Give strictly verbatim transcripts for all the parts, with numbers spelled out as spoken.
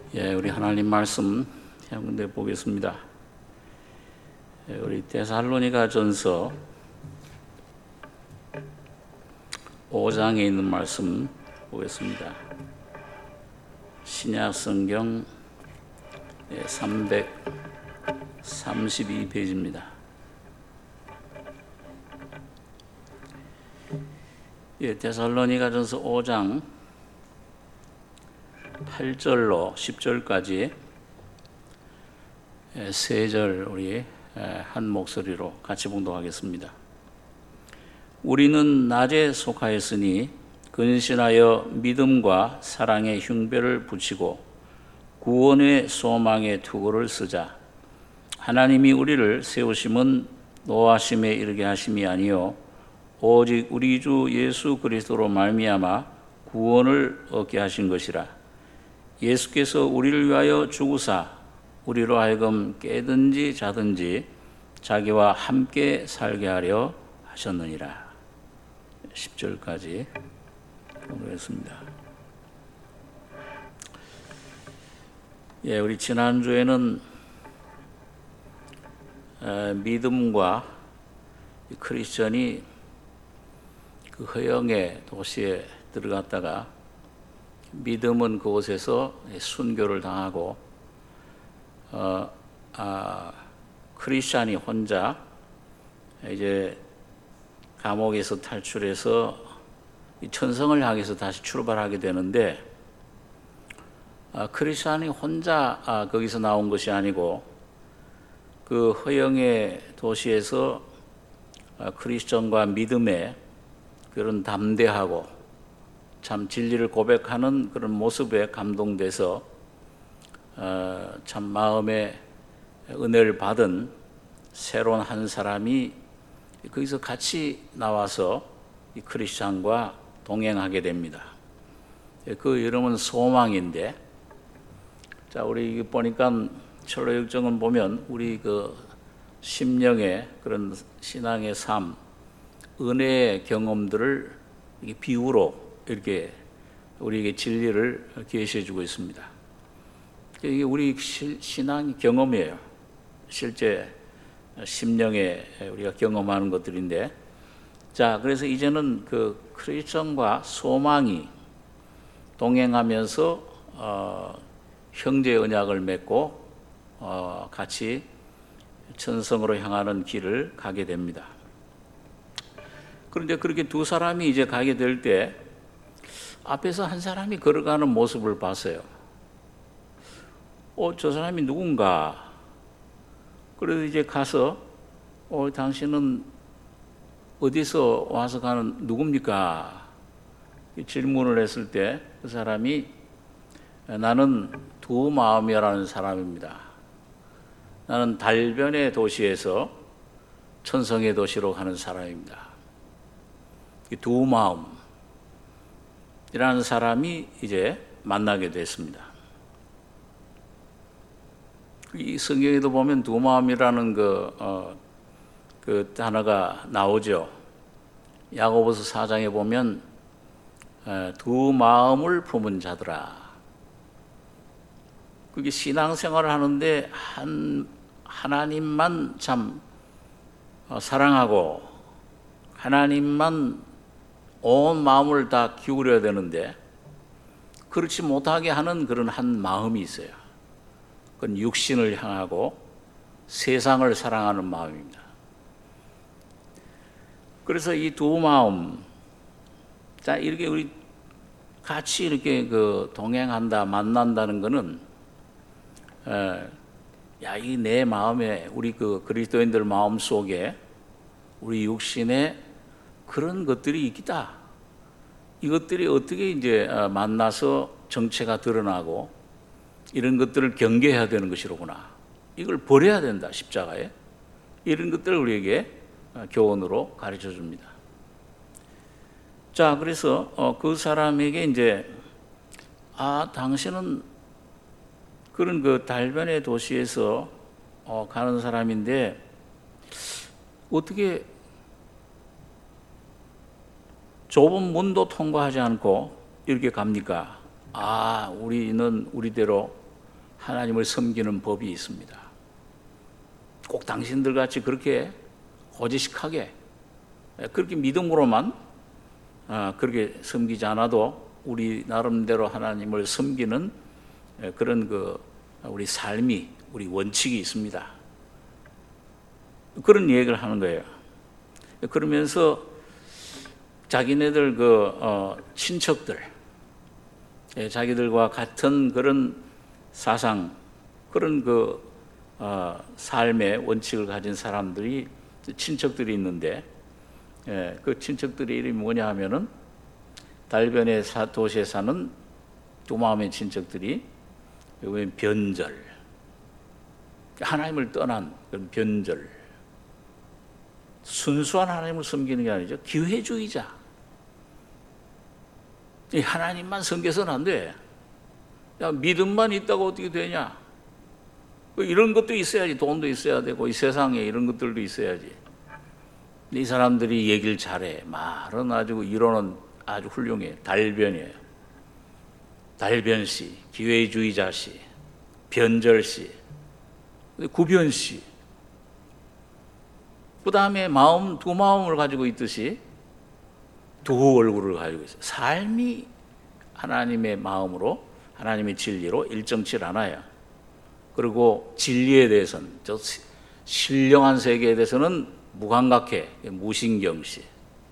예, 우리 하나님 말씀 한 군데 보겠습니다. 예, 우리 데살로니가전서 오 장에 있는 말씀 보겠습니다. 신약성경 삼백삼십이 페이지입니다. 예, 데살로니가전서 오 장 팔 절로 십 절까지 세 절 우리 한 목소리로 같이 봉독하겠습니다. 우리는 낮에 속하였으니 근신하여 믿음과 사랑의 흉배를 붙이고 구원의 소망의 투구를 쓰자. 하나님이 우리를 세우심은 노하심에 이르게 하심이 아니요 오직 우리 주 예수 그리스도로 말미암아 구원을 얻게 하신 것이라. 예수께서 우리를 위하여 죽으사 우리로 하여금 깨든지 자든지 자기와 함께 살게 하려 하셨느니라. 십 절까지 보겠습니다. 예, 우리 지난주에는 믿음과 크리스천이 그 허영의 도시에 들어갔다가 믿음은 그곳에서 순교를 당하고 어, 아, 크리스찬이 혼자 이제 감옥에서 탈출해서 천성을 향해서 다시 출발하게 되는데 아, 크리스찬이 혼자 아, 거기서 나온 것이 아니고 그 허영의 도시에서 아, 크리스천과 믿음의 그런 담대하고 참 진리를 고백하는 그런 모습에 감동돼서 어, 참 마음에 은혜를 받은 새로운 한 사람이 거기서 같이 나와서 이 크리스찬과 동행하게 됩니다. 그 이름은 소망인데, 자 우리 보니까 철로역정은 보면 우리 그 심령의 그런 신앙의 삶, 은혜의 경험들을 비유로 이렇게 우리에게 진리를 계시해 주고 있습니다. 이게 우리 신앙 경험이에요. 실제 심령에 우리가 경험하는 것들인데, 자 그래서 이제는 그 크리스천과 소망이 동행하면서 어, 형제 언약을 맺고 어, 같이 천성으로 향하는 길을 가게 됩니다. 그런데 그렇게 두 사람이 이제 가게 될 때 앞에서 한 사람이 걸어가는 모습을 봤어요. 어, 저 사람이 누군가? 그래서 이제 가서 어, 당신은 어디서 와서 가는 누굽니까? 질문을 했을 때 그 사람이 나는 두 마음이라는 사람입니다. 나는 달변의 도시에서 천성의 도시로 가는 사람입니다. 두 마음이라는 사람이 이제 만나게 됐습니다. 이 성경에도 보면 두 마음이라는 그, 어, 그 단어가 나오죠. 야고보서 사 장에 보면 어, 두 마음을 품은 자들아. 그게 신앙생활을 하는데 한 하나님만 참 어, 사랑하고 하나님만 온 마음을 다 기울여야 되는데 그렇지 못하게 하는 그런 한 마음이 있어요. 그건 육신을 향하고 세상을 사랑하는 마음입니다. 그래서 이 두 마음, 자 이렇게 우리 같이 이렇게 그 동행한다, 만난다는 것은, 야 이 내 마음에 우리 그 그리스도인들 마음 속에 우리 육신에 그런 것들이 있다. 이것들이 어떻게 이제 만나서 정체가 드러나고 이런 것들을 경계해야 되는 것이로구나. 이걸 버려야 된다, 십자가에. 이런 것들을 우리에게 교훈으로 가르쳐 줍니다. 자, 그래서 그 사람에게 이제 아, 당신은 그런 그 달변의 도시에서 가는 사람인데 어떻게 좁은 문도 통과하지 않고 이렇게 갑니까? 아, 우리는 우리대로 하나님을 섬기는 법이 있습니다. 꼭 당신들 같이 그렇게 고지식하게 그렇게 믿음으로만 그렇게 섬기지 않아도 우리 나름대로 하나님을 섬기는 그런 그 우리 삶이, 우리 원칙이 있습니다. 그런 얘기를 하는 거예요. 그러면서 자기네들 그 어, 친척들, 자기들과 같은 그런 사상, 그런 그 어, 삶의 원칙을 가진 사람들이, 친척들이 있는데, 예, 그 친척들의 이름이 뭐냐 하면은 달변의 도시에 사는 두마음의 친척들이 왜 변절, 하나님을 떠난 그런 변절, 순수한 하나님을 섬기는 게 아니죠. 기회주의자. 하나님만 섬겨서는 안 돼. 야, 믿음만 있다고 어떻게 되냐? 이런 것도 있어야지. 돈도 있어야 되고 이 세상에 이런 것들도 있어야지. 이 사람들이 얘기를 잘해. 말은 아주 이론은 아주 훌륭해. 달변이에요. 달변씨, 기회주의자씨, 변절씨, 구변씨. 그 다음에 마음, 두 마음을 가지고 있듯이 두 얼굴을 가지고 있어요. 삶이 하나님의 마음으로, 하나님의 진리로 일정치 않아요. 그리고 진리에 대해서는, 저 신령한 세계에 대해서는 무감각해, 무신경시.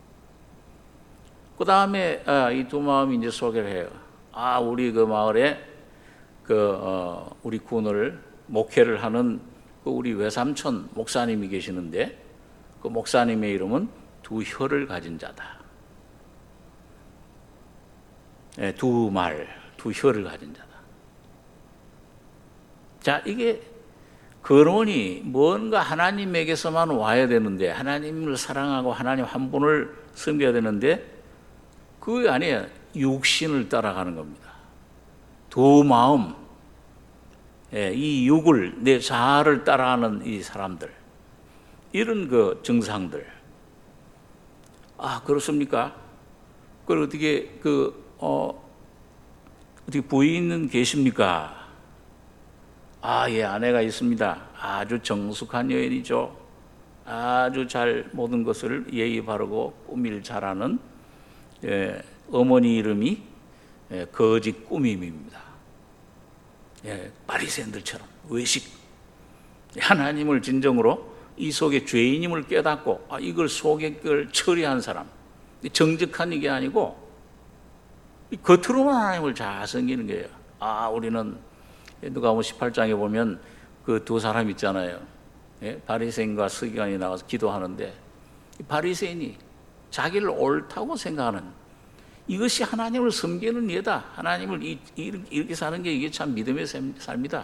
그 다음에 아, 이 두 마음이 이제 소개를 해요. 아, 우리 그 마을에 그 어, 우리 군을 목회를 하는 그 우리 외삼촌 목사님이 계시는데, 그 목사님의 이름은 두 혀를 가진 자다. 네, 두 말, 두 혀를 가진 자다. 자, 이게 근원이 뭔가 하나님에게서만 와야 되는데, 하나님을 사랑하고 하나님 한 분을 섬겨야 되는데, 그게 아니에요. 육신을 따라가는 겁니다. 두 마음, 예, 이 육을, 내 자아를 따라하는 이 사람들, 이런 그 증상들. 아, 그렇습니까? 그걸 어떻게 그 어, 어떻게 부인은 계십니까? 아, 예, 아내가 있습니다. 아주 정숙한 여인이죠. 아주 잘 모든 것을 예의 바르고 꾸미를 잘하는, 예, 어머니 이름이 예, 거짓 꾸밈입니다. 예, 바리새인들처럼 외식. 하나님을 진정으로 이 속에 죄인임을 깨닫고, 아, 이걸 속에 걸 처리한 사람, 정직한 이게 아니고 겉으로만 하나님을 잘 섬기는 거예요. 아, 우리는 누가복음 십팔 장에 보면 그 두 사람 있잖아요. 예? 바리새인과 서기관이 나가서 기도하는데, 바리새인이 자기를 옳다고 생각하는, 이것이 하나님을 섬기는 예다. 하나님을 이, 이렇게 사는 게 이게 참 믿음의 삶이다.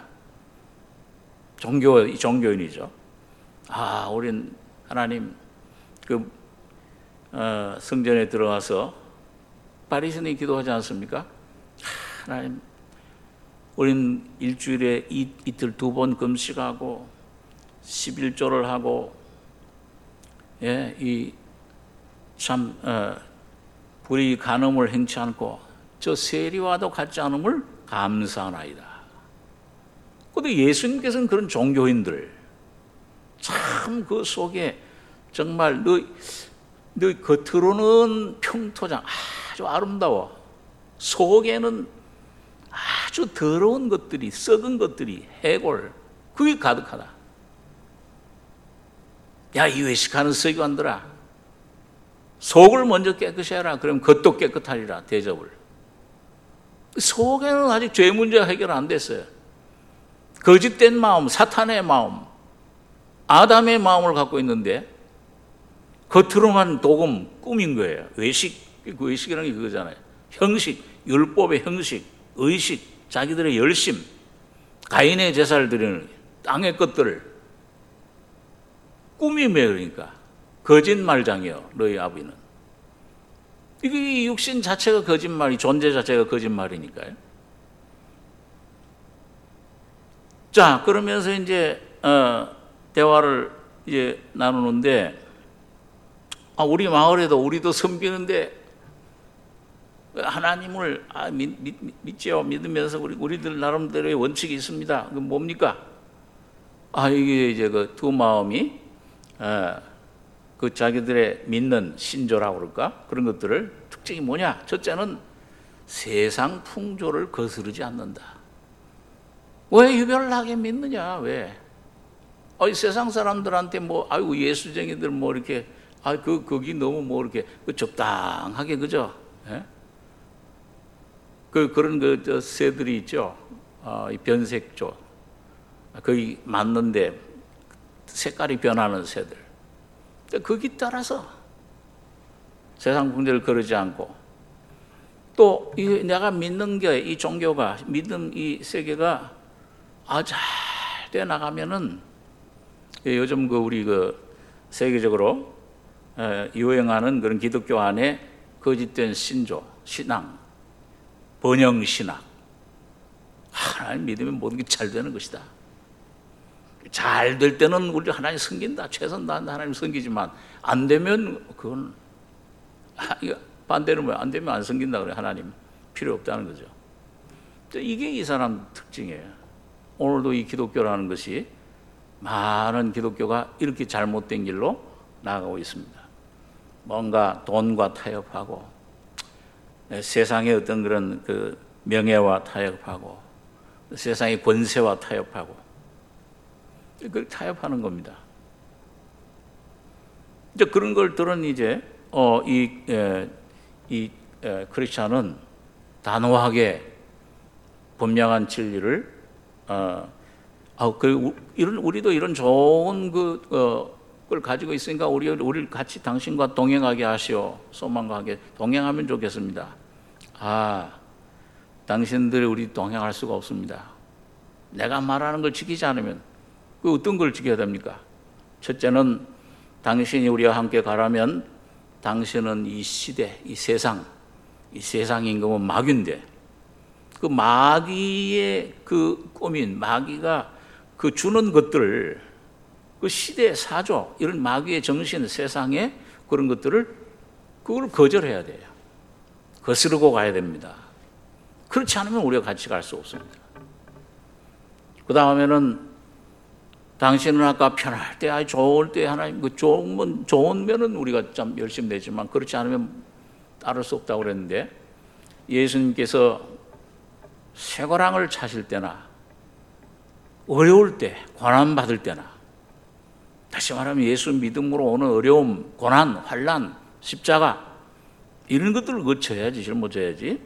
종교, 종교인이죠. 아, 우린 하나님 그 어, 성전에 들어가서 바리새인이 기도하지 않습니까? 하나님, 우린 일주일에 이, 이틀 두 번 금식하고 십일조를 하고, 예, 이 참 어, 불의 간음을 행치 않고 저 세리와도 같지 않음을 감사하나이다. 그런데 예수님께서는 그런 종교인들, 참 그 속에 정말 너, 너 겉으로는 평토장 아주 아름다워, 속에는 아주 더러운 것들이, 썩은 것들이, 해골, 그게 가득하다. 야, 이 외식하는 서기관들아, 속을 먼저 깨끗이 해라. 그럼 겉도 깨끗하리라. 대접을. 속에는 아직 죄 문제가 해결 안 됐어요. 거짓된 마음, 사탄의 마음, 아담의 마음을 갖고 있는데 겉으로만 도금 꾸민 거예요. 외식, 그 외식이라는 게 그거잖아요. 형식, 율법의 형식, 의식, 자기들의 열심, 가인의 제사를 드리는 땅의 것들을 꾸미며, 그러니까 거짓말장이요, 너희 아버지는. 이게 육신 자체가 거짓말이, 존재 자체가 거짓말이니까요. 자, 그러면서 이제 어, 대화를 이제 나누는데, 아, 우리 마을에도 우리도 섬기는데 하나님을 아, 믿, 믿, 믿죠. 믿으면서 우리 우리들 나름대로의 원칙이 있습니다. 그 뭡니까? 아 이게 이제 그 두 마음이 어, 그 자기들의 믿는 신조라고 그럴까? 그런 것들을 특징이 뭐냐? 첫째는 세상 풍조를 거스르지 않는다. 왜 유별나게 믿느냐? 왜? 아, 세상 사람들한테 뭐 아이고 예수쟁이들 뭐 이렇게 아 그 거기 너무 뭐 이렇게 그 적당하게 그죠? 예? 그 그런 그 저 새들이 있죠. 어, 이 변색조 거기 맞는데 색깔이 변하는 새들. 거기 따라서 세상 풍조를 거르지 않고 또 이 내가 믿는 게 이 종교가 믿음 이 세계가 아 잘 돼 나가면은 요즘 그 우리 그 세계적으로 유행하는 그런 기독교 안에 거짓된 신조, 신앙, 번영 신학. 하나님 믿으면 모든 게 잘 되는 것이다. 잘 될 때는 우리 하나님 섬긴다. 최선 다한다. 하나님 섬기지만 안 되면 그건 반대로 뭐 안 되면 안 섬긴다 그래. 하나님 필요 없다는 거죠. 이게 이 사람 특징이에요. 오늘도 이 기독교라는 것이 많은 기독교가 이렇게 잘못된 길로 나아가고 있습니다. 뭔가 돈과 타협하고 세상의 어떤 그런 그 명예와 타협하고 세상의 권세와 타협하고 그걸 타협하는 겁니다. 이제 그런 걸 들은 이제 어, 이, 에, 이 에, 크리스찬은 단호하게 분명한 진리를 어, 아, 그 이런 우리도 이런 좋은 그 어, 걸 가지고 있으니까 우리 우리 같이 당신과 동행하게 하시오. 소망과 하게 동행하면 좋겠습니다. 아, 당신들이 우리 동행할 수가 없습니다. 내가 말하는 걸 지키지 않으면 그 어떤 걸 지켜야 됩니까? 첫째는 당신이 우리와 함께 가라면 당신은 이 시대, 이 세상, 이 세상 임금은 마귀인데 그 마귀의 그 꼬민 마귀가 그 주는 것들을 그 시대 사조 이런 마귀의 정신 세상에 그런 것들을 그걸 거절해야 돼요. 거스르고 가야 됩니다. 그렇지 않으면 우리가 같이 갈 수 없습니다. 그 다음에는 당신은 아까 편할 때, 아니 좋을 때 하나님 그 좋은 좋은 면은 우리가 좀 열심히 내지만 그렇지 않으면 따를 수 없다고 그랬는데 예수님께서 쇠고랑을 차실 때나 어려울 때, 고난 받을 때나 다시 말하면 예수 믿음으로 오는 어려움, 고난, 환난, 십자가 이런 것들을 거쳐야지 짊어져야지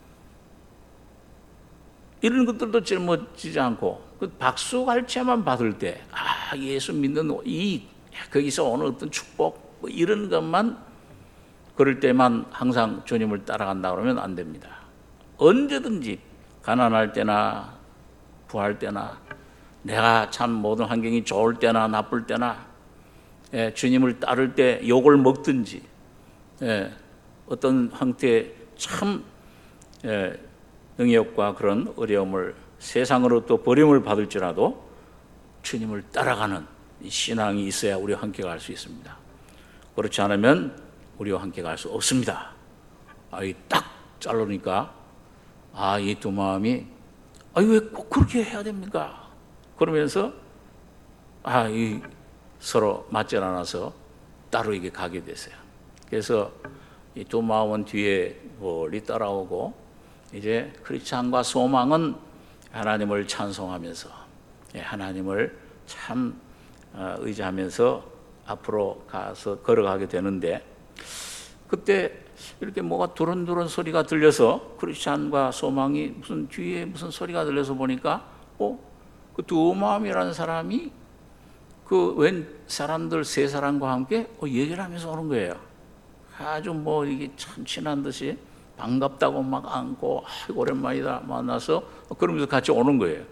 이런 것들도 짊어지지 않고 그 박수갈채만 받을 때 아 예수 믿는 이 거기서 오는 어떤 축복 뭐 이런 것만 그럴 때만 항상 주님을 따라간다 그러면 안 됩니다. 언제든지 가난할 때나 부할 때나 내가 참 모든 환경이 좋을 때나 나쁠 때나 예, 주님을 따를 때 욕을 먹든지 예, 어떤 형태의 참 예, 능력과 그런 어려움을 세상으로 또 버림을 받을지라도 주님을 따라가는 이 신앙이 있어야 우리와 함께 갈 수 있습니다. 그렇지 않으면 우리와 함께 갈 수 없습니다. 아, 이 딱 자르니까 아, 이 두 마음이 아, 왜 꼭 그렇게 해야 됩니까? 그러면서 아, 이 서로 맞지 않아서 따로 이게 가게 됐어요. 그래서 이 두 마음은 뒤에 멀리 따라오고 이제 크리스찬과 소망은 하나님을 찬송하면서 하나님을 참 의지하면서 앞으로 가서 걸어가게 되는데 그때 이렇게 뭐가 두런두런 소리가 들려서 크리스찬과 소망이 무슨 뒤에 무슨 소리가 들려서 보니까 어? 그 두 마음이라는 사람이 그 웬 사람들 세 사람과 함께 어, 얘기를 하면서 오는 거예요. 아주 뭐 이게 참 친한 듯이 반갑다고 막 안고 아, 오랜만이다 만나서 그러면서 같이 오는 거예요.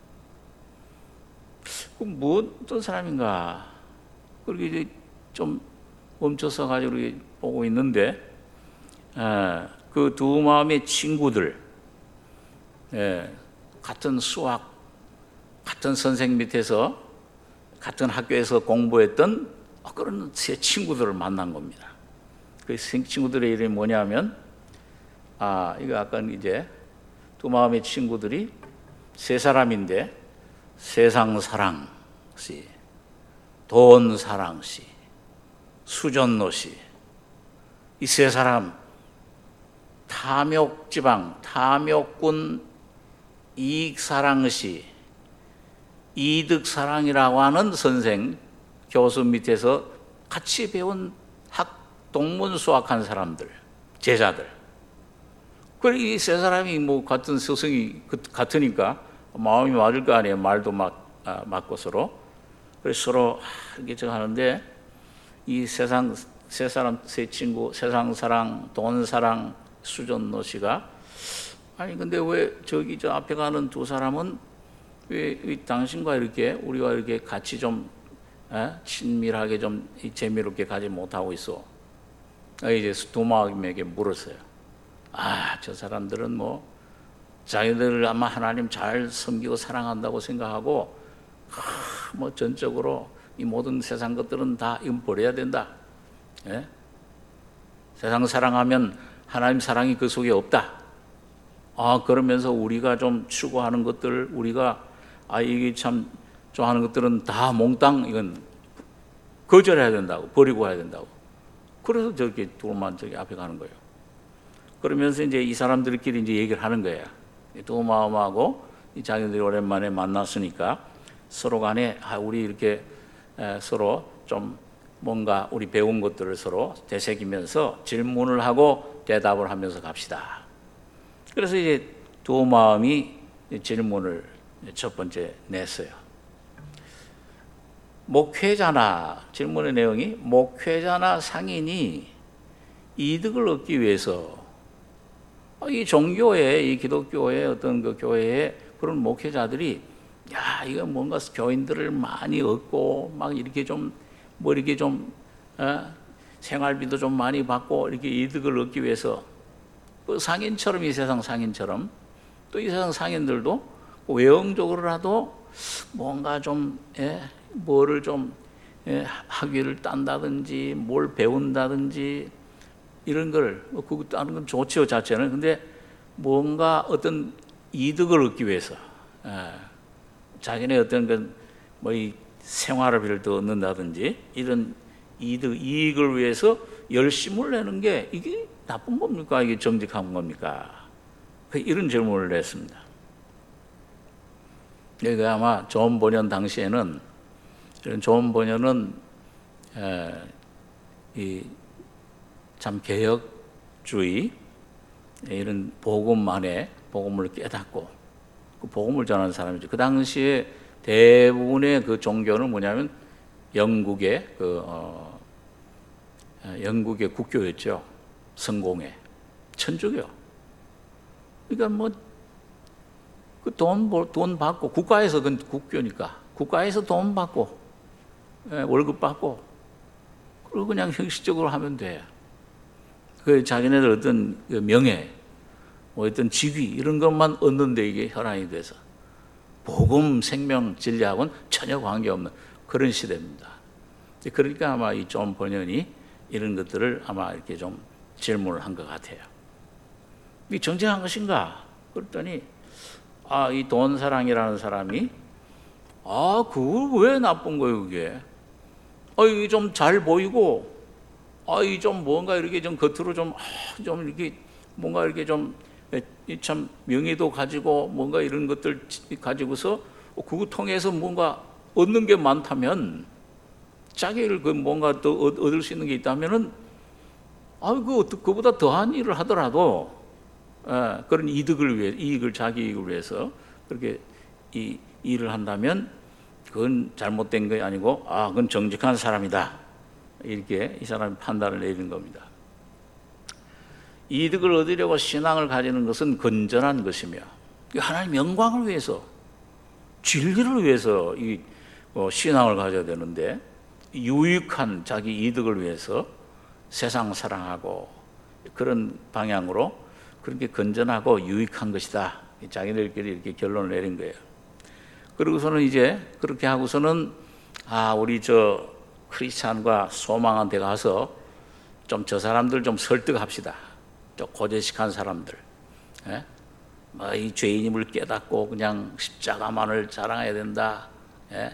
그럼 뭐 어떤 사람인가? 그렇게 이제 좀 멈춰서 가지고 보고 있는데 그 두 마음의 친구들, 예, 같은 수학, 같은 선생 밑에서 같은 학교에서 공부했던 그런 세 친구들을 만난 겁니다. 그 친구들의 이름이 뭐냐면 아, 이거 아까 이제 두 마음의 친구들이 세 사람인데 세상 사랑시, 돈 사랑시, 수전노시, 이 세 사람 탐욕지방, 탐욕군, 이익사랑시, 이득사랑이라고 하는 선생, 교수 밑에서 같이 배운 학, 동문 수학한 사람들, 제자들. 그래, 이 세 사람이 뭐 같은 스승이 같으니까 마음이 맞을 거 아니에요. 말도 맞, 아, 맞고 서로. 그래서 서로 이렇게 저 하는데 이 세상, 세 사람, 세 친구, 세상 사랑, 돈 사랑, 수전노 씨가 아니 근데 왜 저기 저 앞에 가는 두 사람은 왜, 왜 당신과 이렇게 우리와 이렇게 같이 좀 에? 친밀하게 좀 재미롭게 가지 못하고 있어? 이제 도마에게 물었어요. 아, 저 사람들은 뭐 자기들을 아마 하나님 잘 섬기고 사랑한다고 생각하고 아, 뭐 전적으로 이 모든 세상 것들은 다 이건 버려야 된다. 예? 세상 사랑하면 하나님 사랑이 그 속에 없다. 아, 그러면서 우리가 좀 추구하는 것들, 우리가 아 이게 참 좋아하는 것들은 다 몽땅 이건 거절해야 된다고, 버리고 해야 된다고. 그래서 저렇게 두만 저기 앞에 가는 거예요. 그러면서 이제 이 사람들끼리 이제 얘기를 하는 거예요. 두 마음하고 이 자기들이 오랜만에 만났으니까 서로 간에 아, 우리 이렇게 에, 서로 좀 뭔가 우리 배운 것들을 서로 되새기면서 질문을 하고 대답을 하면서 갑시다. 그래서 이제 두 마음이 질문을 첫 번째 냈어요. 목회자나, 질문의 내용이 목회자나 상인이 이득을 얻기 위해서 이 종교에, 이 기독교의 어떤 그 교회에 그런 목회자들이 야, 이거 뭔가 교인들을 많이 얻고 막 이렇게 좀 뭐 이렇게 좀 어? 생활비도 좀 많이 받고 이렇게 이득을 얻기 위해서 그 상인처럼 이 세상 상인처럼 또 이 세상 상인들도 외형적으로라도 뭔가 좀 예, 뭐를 좀 예, 학위를 딴다든지 뭘 배운다든지 이런 걸 그거 따는 건 좋지요 자체는. 근데 뭔가 어떤 이득을 얻기 위해서 예, 자기네 어떤 그뭐이 생활비를 더 얻는다든지 이런 이득, 이익을 위해서 열심을 내는 게 이게 나쁜 겁니까? 이게 정직한 겁니까? 이런 질문을 냈습니다. 여기가 아마 존 버년 당시에는 이런 존 버년은 이 참 개혁주의 이런 복음 안에 복음을 깨닫고 그 복음을 전하는 사람이죠. 그 당시에 대부분의 그 종교는 뭐냐면 영국의 그 어, 영국의 국교였죠. 성공회, 천주교. 그러니까 뭐 그 돈 돈 받고 국가에서 그 국교니까 국가에서 돈 받고 예, 월급 받고 그리고 그냥 형식적으로 하면 돼. 그 자기네들 어떤 명예, 뭐 어떤 직위 이런 것만 얻는데 이게 혈안이 돼서. 복음, 생명, 진리하고는 전혀 관계없는 그런 시대입니다. 그러니까 아마 이 존 버년이 이런 것들을 아마 이렇게 좀 질문을 한 것 같아요. 이 정직한 것인가? 그랬더니 아, 이 돈 사랑이라는 사람이 아, 그거 왜 나쁜 거예요, 그게? 아, 이게 좀 잘 보이고 아, 이 좀 뭔가 이렇게 좀 겉으로 좀, 아, 좀 이렇게 뭔가 이렇게 좀 참 명예도 가지고 뭔가 이런 것들 가지고서 그거 통해서 뭔가 얻는 게 많다면 자기를 그 뭔가 더 얻을 수 있는 게 있다면은 아, 그 그보다 더한 일을 하더라도 예, 그런 이득을 위해 이익을 자기 이익을 위해서 그렇게 이 일을 한다면 그건 잘못된 게 아니고 아, 그건 정직한 사람이다. 이렇게 이 사람이 판단을 내리는 겁니다. 이득을 얻으려고 신앙을 가지는 것은 건전한 것이며 하나님 영광을 위해서 진리를 위해서 이 신앙을 가져야 되는데 유익한 자기 이득을 위해서 세상 사랑하고 그런 방향으로 그렇게 건전하고 유익한 것이다. 자기들끼리 이렇게 결론을 내린 거예요. 그러고서는 이제 그렇게 하고서는 아, 우리 저 크리스찬과 소망한 데 가서 좀 저 사람들 좀 설득합시다. 저 고제식한 사람들, 예? 뭐 이 죄인임을 깨닫고 그냥 십자가만을 자랑해야 된다, 예?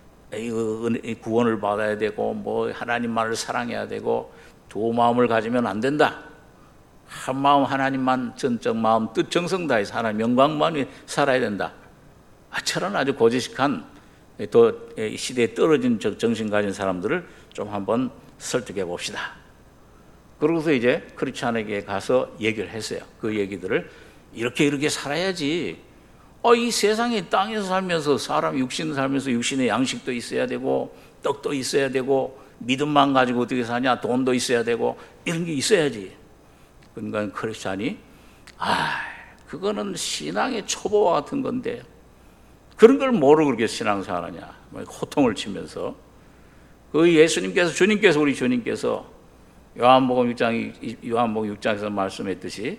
이 구원을 받아야 되고 뭐 하나님만을 사랑해야 되고 두 마음을 가지면 안 된다. 한 마음 하나님만 전적 마음 뜻 정성 다해서 하나님 영광만 위해 살아야 된다. 아, 저런 아주 고지식한 또 시대에 떨어진 정신 가진 사람들을 좀 한번 설득해 봅시다. 그러고서 이제 크리스찬에게 가서 얘기를 했어요. 그 얘기들을 이렇게 이렇게 살아야지. 어, 이 세상에 땅에서 살면서 사람 육신 살면서 육신의 양식도 있어야 되고 떡도 있어야 되고 믿음만 가지고 어떻게 사냐, 돈도 있어야 되고 이런 게 있어야지. 그러니까 크리스찬이 아, 그거는 신앙의 초보와 같은 건데 그런 걸 뭐로 그렇게 신앙생활하냐, 호통을 치면서 그 예수님께서 주님께서 우리 주님께서 요한복음 육 장 요한복음 육 장에서 말씀했듯이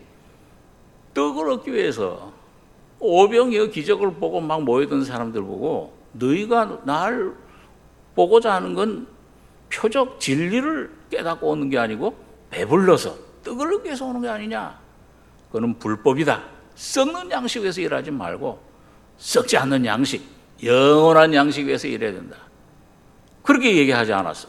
떡을 얻기 위해서 오병이어 기적을 보고 막 모이던 사람들 보고 너희가 날 보고자 하는 건 표적 진리를 깨닫고 오는 게 아니고 배불러서 떡을 얻기 위해서 오는 게 아니냐. 그거는 불법이다. 썩는 양식 위해서 일하지 말고 썩지 않는 양식, 영원한 양식 위해서 일해야 된다. 그렇게 얘기하지 않았어.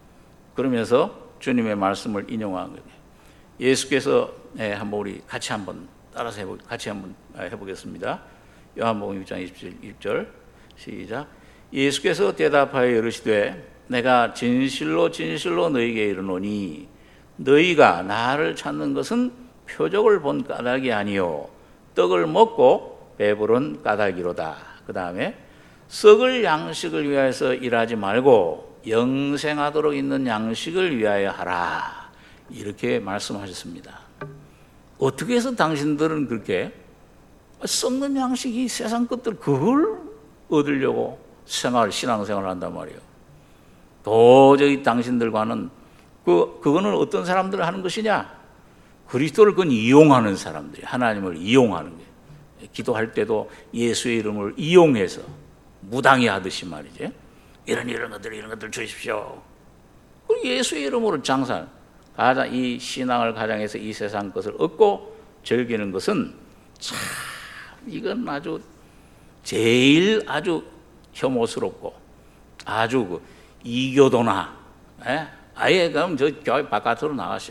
그러면서 주님의 말씀을 인용한 거예요. 예수께서 네, 한번 우리 같이 한번 따라서 해보, 같이 한번 해보겠습니다. 요한복음 육 장 이십칠 절 시작. 예수께서 대답하여 이르시되 내가 진실로 진실로 너희에게 이르노니 너희가 나를 찾는 것은 표적을 본 까닭이 아니요 떡을 먹고 배부른 까닭이로다. 그 다음에 썩을 양식을 위하여서 일하지 말고 영생하도록 있는 양식을 위하여 하라. 이렇게 말씀하셨습니다. 어떻게 해서 당신들은 그렇게 썩는 양식이 세상 것들 그걸 얻으려고 생활, 신앙생활을 한단 말이에요. 도저히 당신들과는 그, 그거는 어떤 사람들을 하는 것이냐? 그리스도를 그건 이용하는 사람들이, 하나님을 이용하는 거예요. 기도할 때도 예수의 이름을 이용해서 무당이 하듯이 말이지. 이런 이런 것들 이런 것들 주십시오. 그리고 예수의 이름으로 장사. 가장 이 신앙을 가장해서 이 세상 것을 얻고 즐기는 것은 참 이건 아주 제일 아주 혐오스럽고 아주 그 이교도나 예? 아예 그럼 저 교회 바깥으로 나가세요.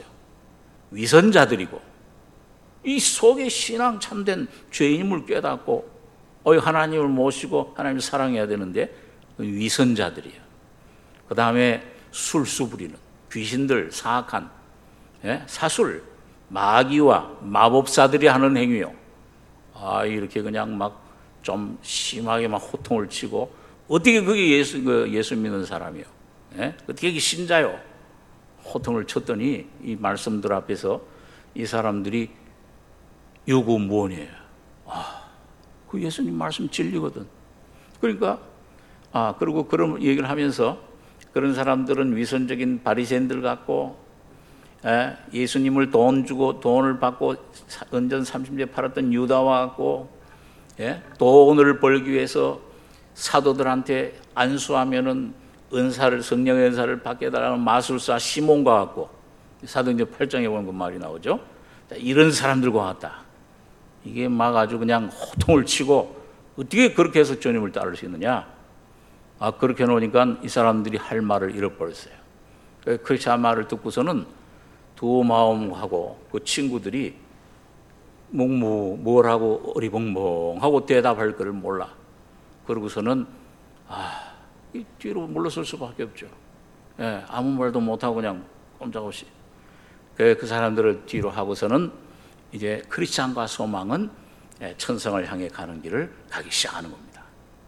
위선자들이고 이 속에 신앙 참된 죄인임을 깨닫고 어이 하나님을 모시고 하나님을 사랑해야 되는데 위선자들이에요. 그 다음에 술수 부리는 귀신들, 사악한 예? 사술, 마귀와 마법사들이 하는 행위요. 아 이렇게 그냥 막 좀 심하게 막 호통을 치고 어떻게 그게 예수 그 예수 믿는 사람이요? 예? 어떻게 그게 신자요? 호통을 쳤더니 이 말씀들 앞에서 이 사람들이 유구무원이에요. 아, 그 예수님 말씀 진리거든. 그러니까 아 그리고 그런 얘기를 하면서 그런 사람들은 위선적인 바리새인들 같고 예? 예수님을 돈 주고 돈을 받고 은전 삼십 대 팔았던 유다와 같고 예? 돈을 벌기 위해서 사도들한테 안수하면은 은사를 성령의 은사를 받게 해달라는 마술사 시몬과 같고 사도행전 팔 장에 보면 그 말이 나오죠. 이런 사람들과 같다. 이게 막 아주 그냥 호통을 치고 어떻게 그렇게 해서 주님을 따를 수 있느냐? 아 그렇게 해놓으니까 이 사람들이 할 말을 잃어버렸어요. 그 말을 듣고서는 두 마음하고 그 친구들이 묵무 뭘 하고 어리벙벙하고 대답할 것을 몰라. 그러고서는 아 뒤로 물러설 수밖에 없죠. 예, 아무 말도 못하고 그냥 꼼짝없이 그, 그 사람들을 뒤로 하고서는 이제 크리스찬과 소망은 천성을 향해 가는 길을 가기 시작하는 겁니다.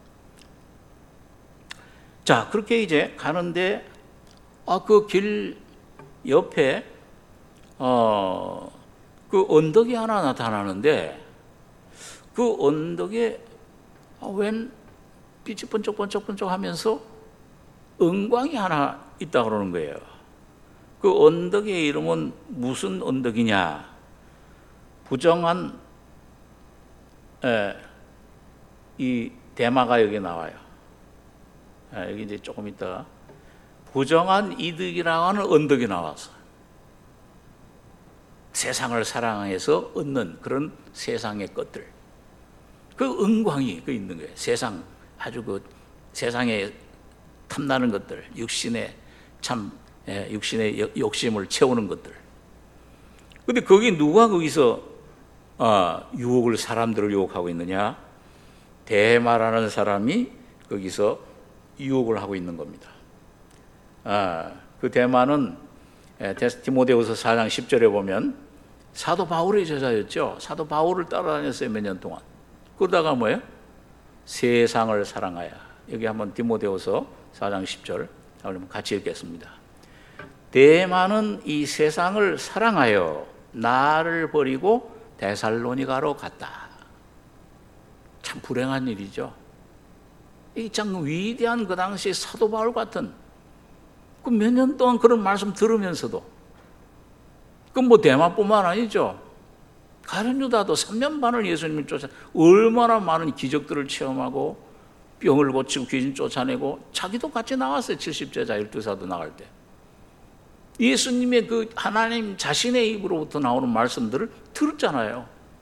자 그렇게 이제 가는데 아, 그 길 옆에 어, 그 언덕이 하나 나타나는데 그 언덕에 웬 빛이 번쩍번쩍번쩍 하면서 은광이 하나 있다 그러는 거예요. 그 언덕의 이름은 무슨 언덕이냐? 부정한 에, 이 대마가 여기 나와요. 에, 여기 이제 조금 있다가 부정한 이득이라고 하는 언덕이 나왔어요. 세상을 사랑해서 얻는 그런 세상의 것들, 그 은광이 그 있는 거예요. 세상, 아주 그 세상에 탐나는 것들, 육신의 참 예, 육신의 욕심을 채우는 것들. 근데 거기 누가 거기서 아, 유혹을 사람들을 유혹하고 있느냐? 대마라는 사람이 거기서 유혹을 하고 있는 겁니다. 아, 그 대마는 디모데후서 사 장 십 절에 보면 사도 바울의 제자였죠. 사도 바울을 따라다녔어요, 몇 년 동안. 그러다가 뭐예요? 세상을 사랑하여. 여기 한번 디모데후서 사 장 십 절 같이 읽겠습니다. 대마는 이 세상을 사랑하여 나를 버리고 데살로니가로 갔다. 참 불행한 일이죠. 이 참 위대한 그 당시 사도 바울 같은 그 몇 년 동안 그런 말씀 들으면서도 그 뭐 대마뿐만 아니죠. 가룟 유다도 삼 년 반을 예수님을 쫓아 얼마나 많은 기적들을 체험하고 병을 고치고 귀신 쫓아내고 자기도 같이 나왔어요. 칠십 제자 열두 사도 나갈 때. 예수님의 그 하나님 자신의 입으로부터 나오는 말씀들을 들었잖아요.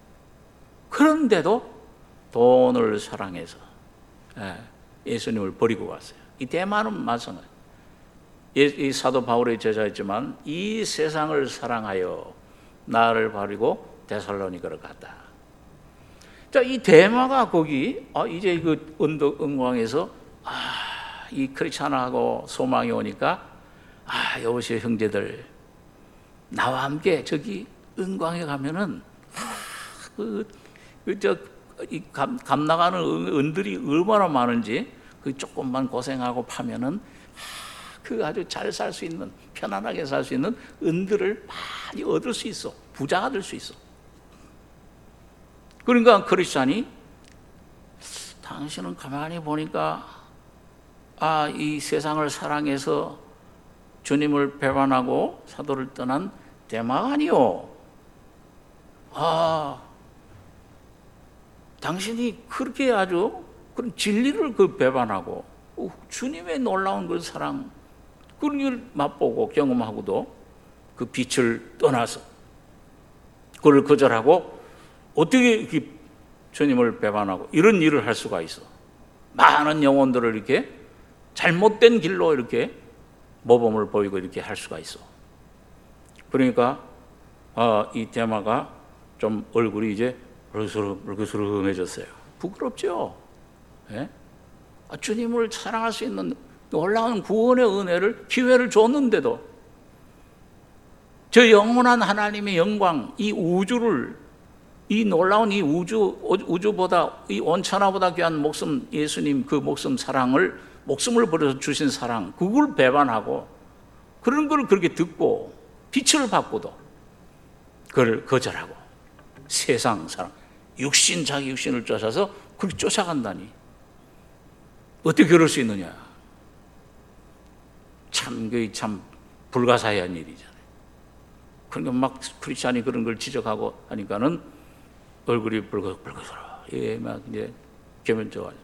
그런데도 돈을 사랑해서 예수님을 버리고 갔어요. 이 대마는 마찬가지. 이 사도 바울의 제자였지만 이 세상을 사랑하여 나를 버리고 데살로니가로 갔다. 자, 이 대마가 거기 아, 이제 그 언덕 은광에서 아, 이 크리스찬하고 소망이 오니까 아, 여보세요 형제들, 나와 함께 저기 은광에 가면은 그, 그 저 이 감, 감 나가는 은들이 얼마나 많은지 그 조금만 고생하고 파면은 그 아주 잘 살 수 있는, 편안하게 살 수 있는 은들을 많이 얻을 수 있어. 부자가 될 수 있어. 그러니까 크리스찬이 당신은 가만히 보니까 아, 이 세상을 사랑해서 주님을 배반하고 사도를 떠난 대마가 아니요. 아, 당신이 그렇게 아주 그런 진리를 그 배반하고 주님의 놀라운 그 사랑, 그런 걸 맛보고 경험하고도 그 빛을 떠나서 그걸 거절하고 어떻게 주님을 배반하고 이런 일을 할 수가 있어? 많은 영혼들을 이렇게 잘못된 길로 이렇게 모범을 보이고 이렇게 할 수가 있어. 그러니까 어, 이 대마가 좀 얼굴이 이제 얼그스름해졌어요. 부끄럽죠? 예? 아, 주님을 사랑할 수 있는 놀라운 구원의 은혜를, 기회를 줬는데도 저 영원한 하나님의 영광, 이 우주를, 이 놀라운 이 우주, 우주보다, 이 온천하보다 귀한 목숨, 예수님 그 목숨 사랑을, 목숨을 버려서 주신 사랑, 그걸 배반하고 그런 걸 그렇게 듣고 빛을 받고도 그걸 거절하고 세상 사랑, 육신, 자기 육신을 쫓아서 그렇게 쫓아간다니 어떻게 그럴 수 있느냐? 참, 그 참 불가사의한 일이잖아요. 그러니까 막 크리스찬이 그런 걸 지적하고 하니까는 얼굴이 붉어붉어서 예, 막 이제 겸연쩍어져.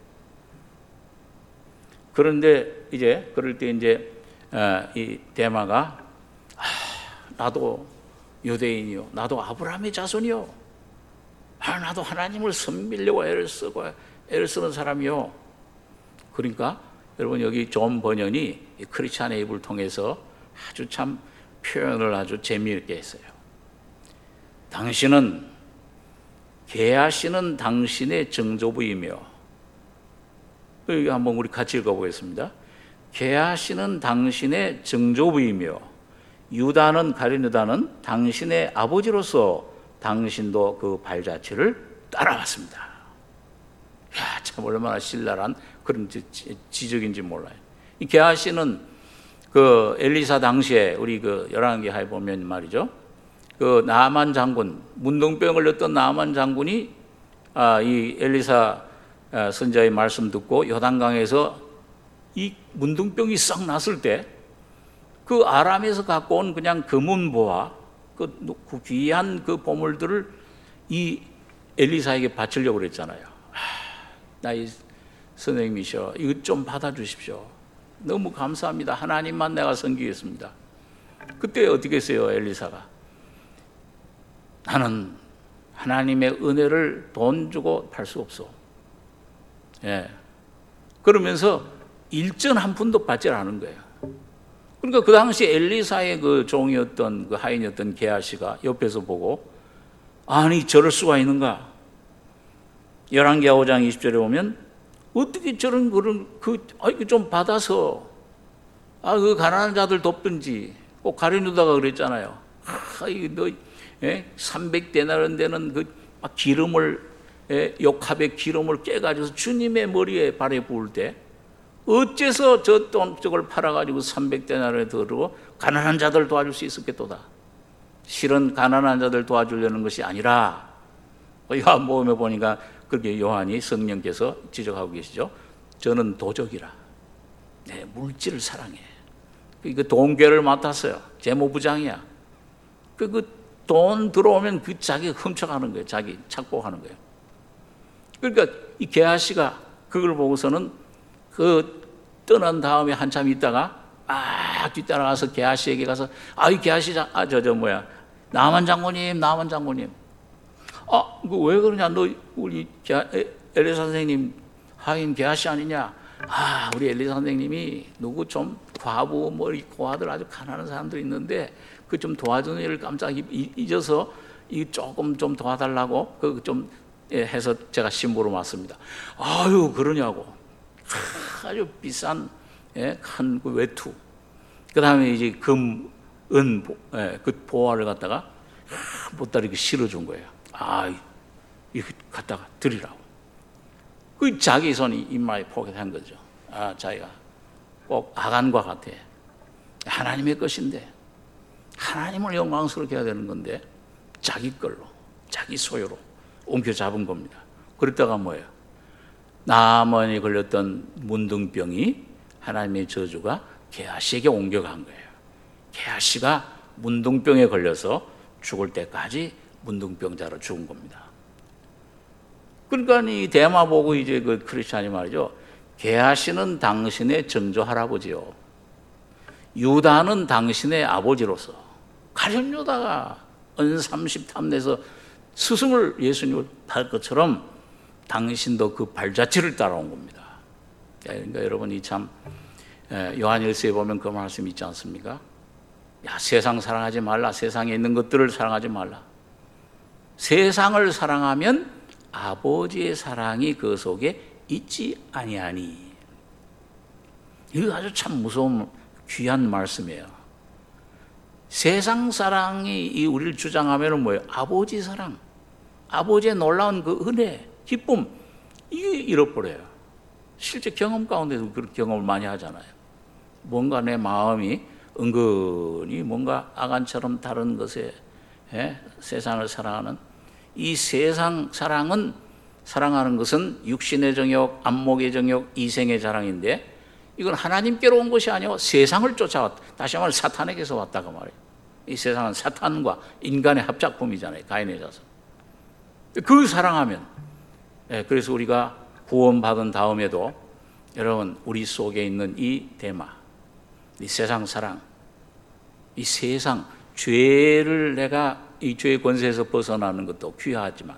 그런데 이제 그럴 때 이제 이 대마가 아, 나도 유대인이요, 나도 아브라함의 자손이요, 아, 나도 하나님을 섬기려고 애를 쓰고 애를 쓰는 사람이요. 그러니까 여러분 여기 존 번연이 크리스찬의 입을 통해서 아주 참 표현을 아주 재미있게 했어요. 당신은 게하시는 당신의 정조부이며, 여기 한번 우리 같이 읽어보겠습니다. 게하시는 당신의 정조부이며 유다는 가룟 유다는 당신의 아버지로서 당신도 그 발자취를 따라왔습니다. 야, 참 얼마나 신랄한 그런 지적인지 몰라요. 이 게하시는 그 엘리사 당시에 우리 그 열왕기하에 보면 말이죠. 그 나아만 장군, 문둥병 걸렸던 나아만 장군이 아, 이 엘리사 선자의 말씀 듣고 요단강에서 이 문둥병이 싹 났을 때 그 아람에서 갖고 온 그냥 금은보화, 그 귀한 그 보물들을 이 엘리사에게 바치려고 그랬잖아요. 나의 선생님이셔, 이것 좀 받아주십시오. 너무 감사합니다. 하나님만 내가 섬기겠습니다. 그때 어떻게 했어요, 엘리사가? 나는 하나님의 은혜를 돈 주고 팔 수 없어. 예. 그러면서 일전 한 푼도 받지 않은 거예요. 그러니까 그 당시 엘리사의 그 종이었던 그 하인이었던 게하시가 옆에서 보고, 아니 저럴 수가 있는가? 열왕기하 오 장 이십 절에 보면 어떻게 저런 거를 그 아이 좀 받아서 아 그 가난한 자들 돕든지. 꼭 가룟유다가 그랬잖아요. 아, 너 예? 삼백 데나리온 되는 그 막 기름을 예? 욕합의 기름을 깨가지고 주님의 머리에 발에 부을 때 어째서 저 돈 저걸 팔아가지고 삼백 데나리온에 들고 가난한 자들 도와줄 수 있었겠도다. 실은 가난한 자들 도와주려는 것이 아니라, 요한복음에 보니까 그렇게 요한이 성령께서 지적하고 계시죠. 저는 도적이라. 네, 물질을 사랑해. 그 돈괴를 맡았어요. 재무부장이야. 그 돈 들어오면 그 자기 훔쳐가는 거예요. 자기 착복하는 거예요. 그러니까 이 게하시가 그걸 보고서는 그 떠난 다음에 한참 있다가 막 뒤따라가서 게하시에게 가서, 아이 게하시 장, 아 저 저 뭐야 나만 장모님, 나만 장모님. 아, 그 왜 그러냐? 너 우리 엘리사 선생님 하인 게하시 아니냐? 아, 우리 엘리사 선생님이 누구 좀 과부 뭐 고아들 아주 가난한 사람들 있는데 그 좀 도와주는 일을 깜짝 잊어서 이 조금 좀 도와달라고 그 좀 해서 제가 신부로 왔습니다. 아유 그러냐고. 아주 비싼 예, 큰 그 외투. 그 다음에 이제 금, 은, 예, 그 보화를 갖다가 보따리 이렇게 실어준 거예요. 아, 이거 갖다가 드리라고. 그 자기 손이 이마에 포켓한 거죠. 아, 자기가 꼭 아간과 같아. 하나님의 것인데, 하나님을 영광스럽게 해야 되는 건데, 자기 걸로, 자기 소유로 옮겨 잡은 겁니다. 그랬다가 뭐예요? 나만이 걸렸던 문둥병이 하나님의 저주가 게하시에게 옮겨간 거예요. 게하시가 문둥병에 걸려서 죽을 때까지 문둥병자로 죽은 겁니다. 그러니까 이 대마 보고 이제 그 크리스찬이 말이죠. 게하시는 당신의 정조 할아버지요. 유다는 당신의 아버지로서. 가룟유다가 은삼십 탐내서 스승을 예수님을 팔 것처럼 당신도 그 발자취를 따라온 겁니다. 그러니까 여러분 이 참 요한일서에 보면 그 말씀 있지 않습니까? 야, 세상 사랑하지 말라. 세상에 있는 것들을 사랑하지 말라. 세상을 사랑하면 아버지의 사랑이 그 속에 있지 아니하니. 이거 아주 참 무서운 귀한 말씀이에요. 세상 사랑이 이 우리를 주장하면 뭐예요? 아버지 사랑, 아버지의 놀라운 그 은혜, 기쁨, 이게 잃어버려요. 실제 경험 가운데도 그런 경험을 많이 하잖아요. 뭔가 내 마음이 은근히 뭔가 아간처럼 다른 것에 예? 세상을 사랑하는 이 세상 사랑은, 사랑하는 것은 육신의 정욕, 안목의 정욕, 이생의 자랑인데 이건 하나님께로 온 것이 아니고 세상을 쫓아왔다. 다시 말해 사탄에게서 왔다고 말해요. 이 세상은 사탄과 인간의 합작품이잖아요. 가인의 자손. 그 사랑하면, 예, 그래서 우리가 구원받은 다음에도 여러분 우리 속에 있는 이 대마, 이 세상 사랑, 이 세상 죄를 내가 이 죄의 권세에서 벗어나는 것도 귀하지만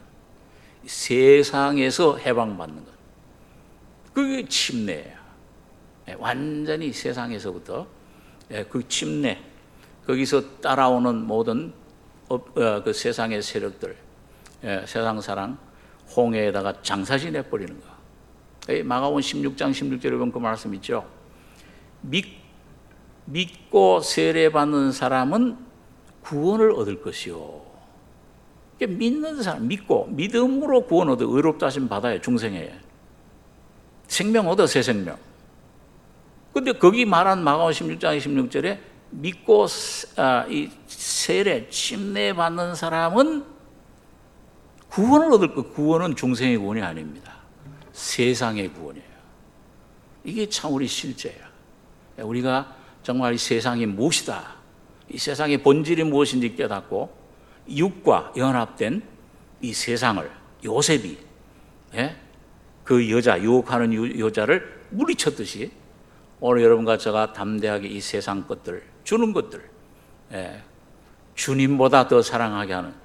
세상에서 해방받는 것, 그게 침례예요. 완전히 세상에서부터 그 침례, 거기서 따라오는 모든 그 세상의 세력들, 세상 사랑, 홍해에다가 장사시 내버리는 거. 마가복음 십육 장 십육 절에 보면 그 말씀 있죠. 믿, 믿고 세례받는 사람은 구원을 얻을 것이요. 믿는 사람, 믿고 믿음으로 구원 얻어 의롭다 하심 받아요. 중생에 생명 얻어 새 생명. 근데 거기 말한 마가복음 십육 장 십육 절에 믿고 아, 이 세례 침례 받는 사람은 구원을 얻을 것. 구원은 중생의 구원이 아닙니다. 세상의 구원이에요. 이게 참 우리 실제예요. 우리가 정말 이 세상이 무엇이다, 이 세상의 본질이 무엇인지 깨닫고 육과 연합된 이 세상을, 요셉이 예? 그 여자, 유혹하는 유, 여자를 물리쳤듯이 오늘 여러분과 제가 담대하게 이 세상 것들, 주는 것들, 예, 주님보다 더 사랑하게 하는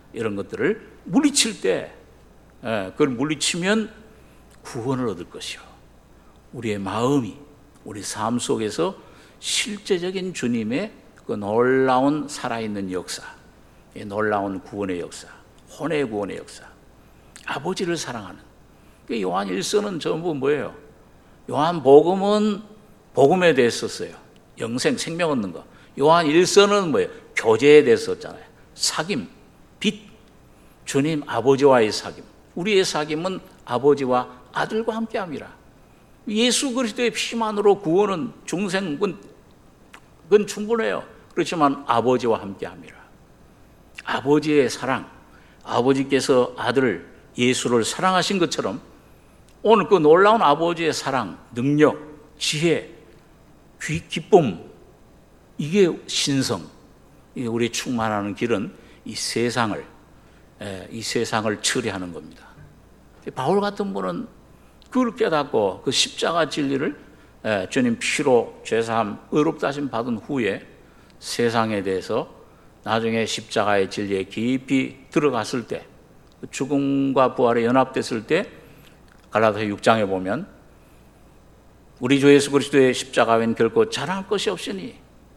이런 것들을 물리칠 때, 예, 그걸 물리치면 구원을 얻을 것이요. 우리의 마음이, 우리 삶 속에서 실제적인 주님의 그 놀라운 살아있는 역사, 놀라운 구원의 역사, 혼의 구원의 역사, 아버지를 사랑하는. 요한 일서는 전부 뭐예요? 요한 복음은 복음에 대해서 썼어요. 영생, 생명 얻는 거. 요한 일서는 뭐예요? 교제에 대해서 썼잖아요. 사귐, 빛, 주님 아버지와의 사귐. 우리의 사귐은 아버지와 아들과 함께함이라. 예수 그리스도의 피만으로 구원은 중생, 그건 충분해요. 그렇지만 아버지와 함께함이라. 아버지의 사랑, 아버지께서 아들 예수를 사랑하신 것처럼 오늘 그 놀라운 아버지의 사랑, 능력, 지혜, 귀, 기쁨, 이게 신성, 이게 우리 충만하는 길은 이 세상을, 이 세상을 처리하는 겁니다. 바울 같은 분은 그걸 깨닫고 그 십자가 진리를 주님 피로 죄사함, 의롭다 하심 받은 후에 세상에 대해서 나중에 십자가의 진리에 깊이 들어갔을 때, 죽음과 부활에 연합됐을 때 갈라디아 육 장에 보면 우리 주 예수 그리스도의 십자가 외에는 결코 자랑할 것이 없으니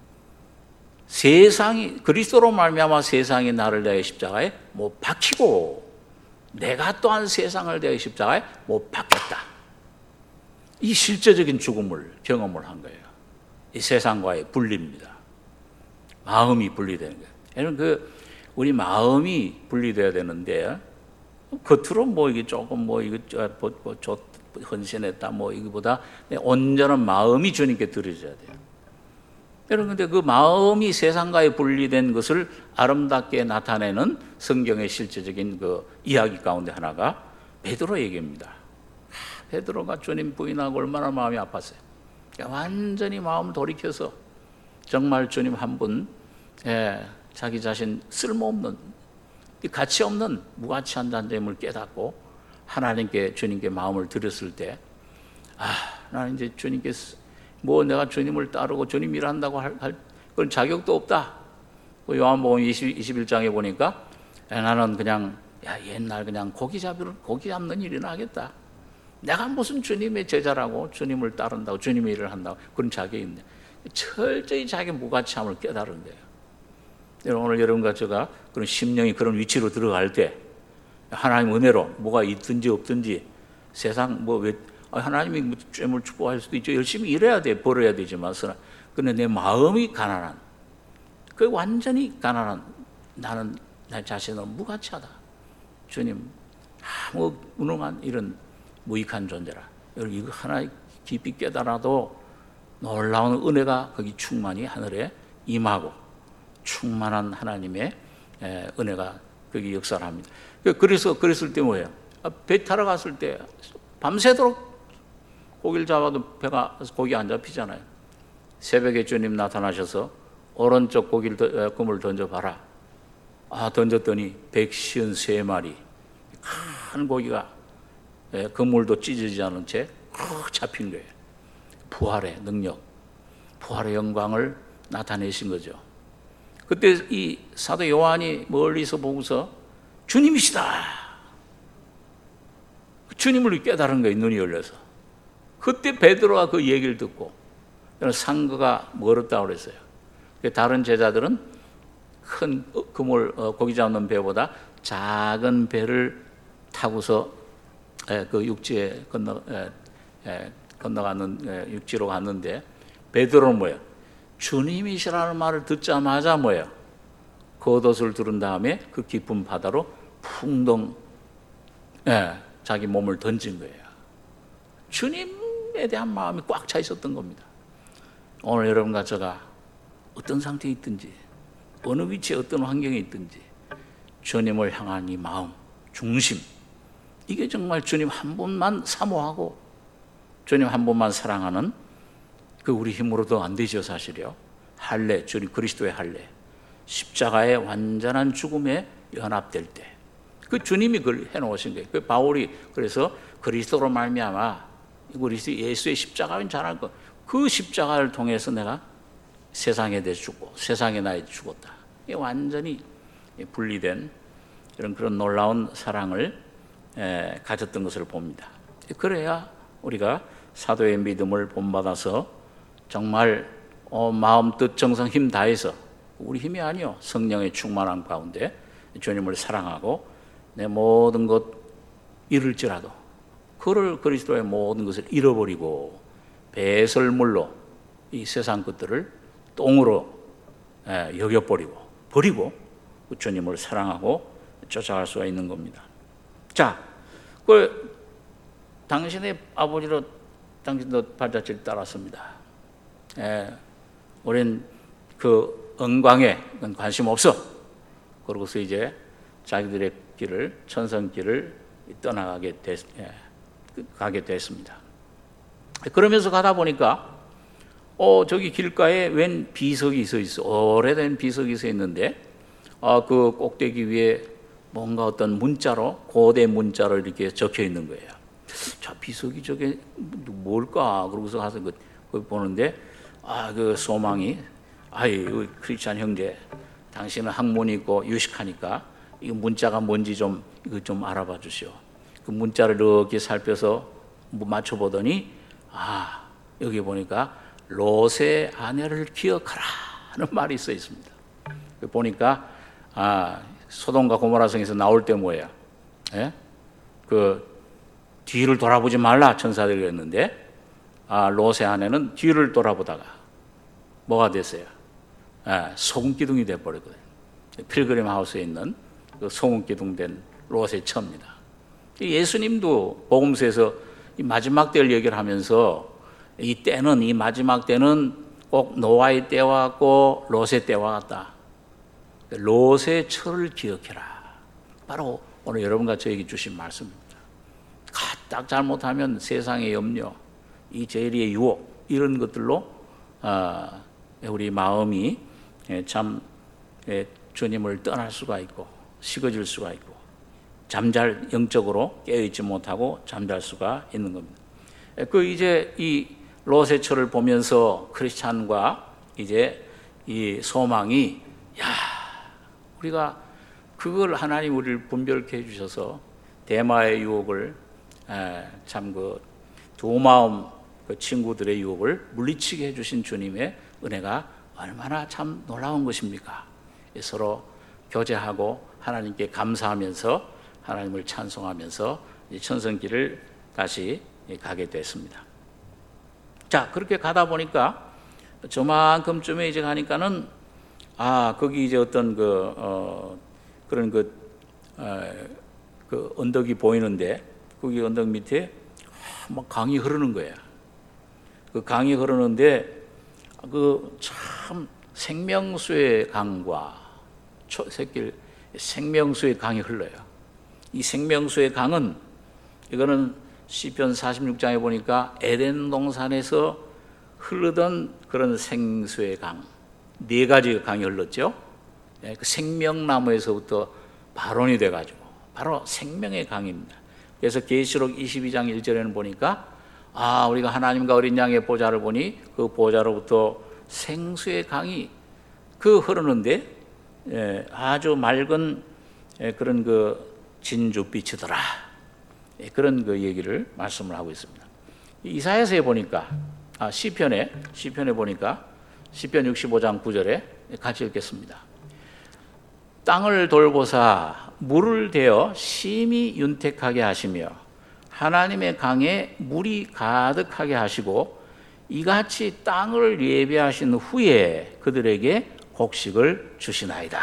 세상이 그리스도로 말미암아 세상이 나를 대하여 십자가에 못 박히고 내가 또한 세상을 대하여 십자가에 못 박혔다. 이 실제적인 죽음을 경험을 한 거예요. 이 세상과의 분리입니다. 마음이 분리되는 거예요. 여러분 그 우리 마음이 분리돼야 되는데 겉으로 뭐 이게 조금 뭐 이거 뭐, 뭐, 저 헌신했다 뭐 이거보다 온전한 마음이 주님께 드려져야 돼요. 여러분 근데 그 마음이 세상과의 분리된 것을 아름답게 나타내는 성경의 실제적인 그 이야기 가운데 하나가 베드로 얘기입니다. 베드로가 주님 부인하고 얼마나 마음이 아팠어요. 완전히 마음을 돌이켜서 정말 주님 한 분, 예, 자기 자신 쓸모없는, 가치 없는 무가치한 존재임을 깨닫고 하나님께 주님께 마음을 드렸을 때, 아, 나는 이제 주님께 뭐 내가 주님을 따르고 주님 일한다고 할, 할 그런 자격도 없다. 요한복음 이십일 장에 보니까 야, 나는 그냥 야, 옛날 그냥 고기 잡이를 고기 잡는 일이나 하겠다. 내가 무슨 주님의 제자라고 주님을 따른다고 주님의 일을 한다고 그런 자격이 있네. 철저히 자기 무가치함을 깨달은 거예요. 오늘 여러분과 제가 그런 심령이 그런 위치로 들어갈 때 하나님 은혜로 뭐가 있든지 없든지 세상 뭐 왜 하나님이 죄물 축복할 수도 있죠. 열심히 일해야 돼, 벌어야 되지만 근데 내 마음이 가난한, 그 완전히 가난한, 나는 내 자신은 무가치하다. 주님 아무 무능한 이런 무익한 존재라. 여러분 이거 하나 깊이 깨달아도 놀라운 은혜가 거기 충만히 하늘에 임하고 충만한 하나님의 은혜가 거기 역사를 합니다. 그래서 그랬을 때 뭐예요? 배 타러 갔을 때 밤새도록 고기를 잡아도 배가 고기 안 잡히잖아요. 새벽에 주님 나타나셔서 오른쪽 고기를 그물 던져봐라. 아 던졌더니 백오십삼 마리 큰 고기가 그물도 찢어지지 않은 채 잡힌 거예요. 부활의 능력, 부활의 영광을 나타내신 거죠. 그때 이 사도 요한이 멀리서 보고서 주님이시다. 주님을 깨달은 거예요. 눈이 열려서. 그때 베드로가 그 얘기를 듣고 상거가 멀었다고 그랬어요. 다른 제자들은 큰 그물 고기 잡는 배보다 작은 배를 타고서 그 육지에 건너 건너가는 육지로 갔는데 베드로는 뭐예요? 주님이시라는 말을 듣자마자 뭐예요? 겉옷을 두른 다음에 그 깊은 바다로 풍덩 예, 자기 몸을 던진 거예요. 주님에 대한 마음이 꽉 차 있었던 겁니다. 오늘 여러분과 제가 어떤 상태에 있든지 어느 위치에 어떤 환경에 있든지 주님을 향한 이 마음, 중심, 이게 정말 주님 한 분만 사모하고 주님 한 분만 사랑하는 그 우리 힘으로도 안 되죠. 사실이요. 할례, 주님 그리스도의 할례, 십자가의 완전한 죽음에 연합될 때 그 주님이 그걸 해놓으신 거예요. 그 바울이 그래서 그리스도로 말미암아 그리스도 예수의 십자가는 잘할 것, 그 십자가를 통해서 내가 세상에 대해 죽고 세상에 나에 죽었다. 이게 완전히 분리된 이런 그런 놀라운 사랑을 에, 가졌던 것을 봅니다. 그래야 우리가 사도의 믿음을 본받아서 정말 어, 마음 뜻 정성 힘 다해서, 우리 힘이 아니요 성령의 충만함 가운데 주님을 사랑하고 내 모든 것 잃을지라도 그를 그리스도의 모든 것을 잃어버리고 배설물로 이 세상 것들을 똥으로 에, 여겨버리고 버리고 주님을 사랑하고 쫓아갈 수가 있는 겁니다. 자, 그 당신의 아버지로 당신도 발자취를 따랐습니다. 에, 우린 그 영광에 관심 없어. 그러고서 이제 자기들의 길을, 천성길을 떠나가게 됐, 예, 가게 됐습니다. 그러면서 가다 보니까 어 저기 길가에 웬 비석이 서 있어. 오래된 비석이 서 있는데 아, 그 꼭대기 위에 뭔가 어떤 문자로, 고대 문자로 이렇게 적혀 있는 거예요. 자, 비석이 저게 뭘까? 그러고서 가서 그, 그 보는데 아, 그 소망이, 아이, 크리스찬 형제, 당신은 학문이 있고 유식하니까 이 문자가 뭔지 좀 이거 좀 알아봐 주시오. 그 문자를 이렇게 살펴서 맞춰보더니 아, 여기 보니까 롯의 아내를 기억하라 하는 말이 써 있습니다. 보니까 아, 소돔과 고모라 성에서 나올 때 뭐야? 예? 그 뒤를 돌아보지 말라 천사들이 그랬는데 아, 롯의 아내는 뒤를 돌아보다가 뭐가 됐어요? 아, 소금 기둥이 돼버렸거든요. 필그림 하우스에 있는 그 소금 기둥 된 롯의 처입니다. 예수님도 복음서에서 이 마지막 때를 얘기를 하면서 이 때는, 이 마지막 때는 꼭 노아의 때와 같고 롯의 때와 같다. 롯의 철을 기억해라. 바로 오늘 여러분과 저에게 주신 말씀입니다. 딱 잘못하면 세상의 염려, 이 죄의 유혹, 이런 것들로 우리 마음이 참 주님을 떠날 수가 있고 식어질 수가 있고 잠잘, 영적으로 깨어있지 못하고 잠잘 수가 있는 겁니다. 그 이제 이 롯의 철을 보면서 크리스찬과 이제 이 소망이, 야, 우리가 그걸 하나님 우리를 분별케 해주셔서 대마의 유혹을 참 그 두 마음 그 친구들의 유혹을 물리치게 해주신 주님의 은혜가 얼마나 참 놀라운 것입니까? 서로 교제하고 하나님께 감사하면서 하나님을 찬송하면서 천성길을 다시 가게 됐습니다. 자, 그렇게 가다 보니까 저만큼쯤에 이제 가니까는 아, 거기 이제 어떤 그, 어, 그런 그, 어, 그 언덕이 보이는데 거기 언덕 밑에 막 강이 흐르는 거야. 그 강이 흐르는데 그 참 생명수의 강과 초새길 생명수의 강이 흘러요. 이 생명수의 강은 이거는 시편 사십육 장에 보니까 에덴 동산에서 흐르던 그런 생수의 강, 네 가지 강이 흘렀죠. 그 생명나무에서부터 발원이 돼가지고 바로 생명의 강입니다. 그래서 계시록 이십이 장 일 절에는 보니까 아, 우리가 하나님과 어린 양의 보좌를 보니 그 보좌로부터 생수의 강이 그 흐르는데 예, 아주 맑은 예, 그런 그 진주빛이더라. 예, 그런 그 얘기를 말씀을 하고 있습니다. 이사야서에 보니까 아, 시편에 시편에 보니까 시편 육십오 장 구 절에 같이 읽겠습니다. 땅을 돌보사 물을 대어 심히 윤택하게 하시며 하나님의 강에 물이 가득하게 하시고 이같이 땅을 예배하신 후에 그들에게 곡식을 주시나이다.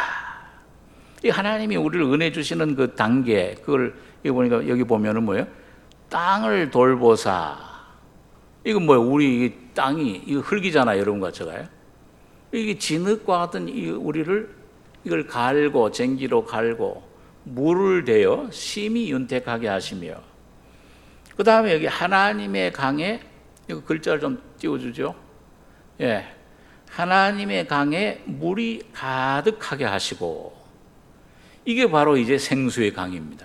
이 하나님이 우리를 은혜 주시는 그 단계, 그걸 여기 보니까 여기 보면은 뭐예요? 땅을 돌보사. 이건 뭐예요? 우리 땅이 이거 흙이잖아요, 여러분과 제가요. 이게 진흙과 같은 이 우리를 이걸 갈고 쟁기로 갈고 물을 대어 심히 윤택하게 하시며, 그 다음에 여기 하나님의 강에 이거 글자를 좀 띄워주죠. 예, 하나님의 강에 물이 가득하게 하시고, 이게 바로 이제 생수의 강입니다.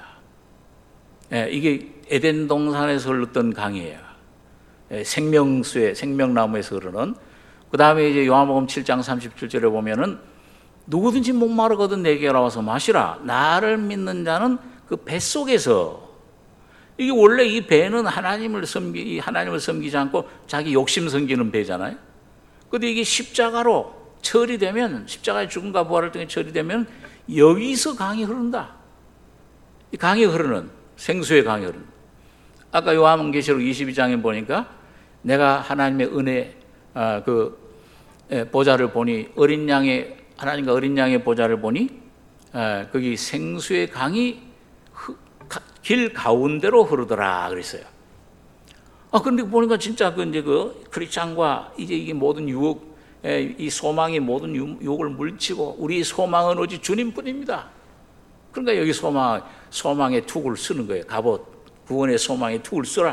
예, 이게 에덴 동산에서 흘렀던 강이에요. 예, 생명수의 생명나무에서 흐르는. 그 다음에 이제 요한복음 칠 장 삼십칠 절에 보면은 누구든지 목마르거든 내게 와서 마시라. 나를 믿는 자는 그 뱃속에서, 이게 원래 이 배는 하나님을 섬기, 하나님을 섬기지 않고 자기 욕심 섬기는 배잖아요. 근데 이게 십자가로 처리되면, 십자가의 죽음과 부활을 통해 처리되면 여기서 강이 흐른다. 이 강이 흐르는, 생수의 강이 흐르는. 아까 요한계시록 이십이 장에 보니까 내가 하나님의 은혜, 아, 그 보좌를 보니, 어린 양의, 하나님과 어린 양의 보좌를 보니, 아, 거기 생수의 강이 흐, 길 가운데로 흐르더라 그랬어요. 아, 근데 보니까 진짜 그 이제 그 크리스찬과 이제 이게 모든 유혹, 이 소망이 모든 유혹을 물리치고 우리 소망은 오직 주님뿐입니다. 그러니까 여기 소망, 소망의 툭을 쓰는 거예요. 갑옷, 구원의 소망의 툭을 쓰라.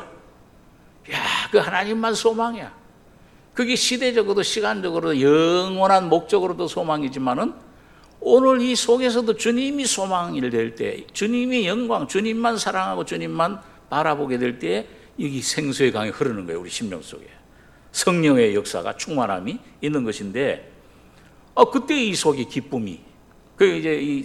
야, 그 하나님만 소망이야. 그게 시대적으로도 시간적으로도 영원한 목적으로도 소망이지만은 오늘 이 속에서도 주님이 소망이 될 때, 주님이 영광, 주님만 사랑하고 주님만 바라보게 될 때 여기 생수의 강이 흐르는 거예요. 우리 심령 속에 성령의 역사가, 충만함이 있는 것인데, 어, 그때 이 속에 기쁨이, 그 이제 이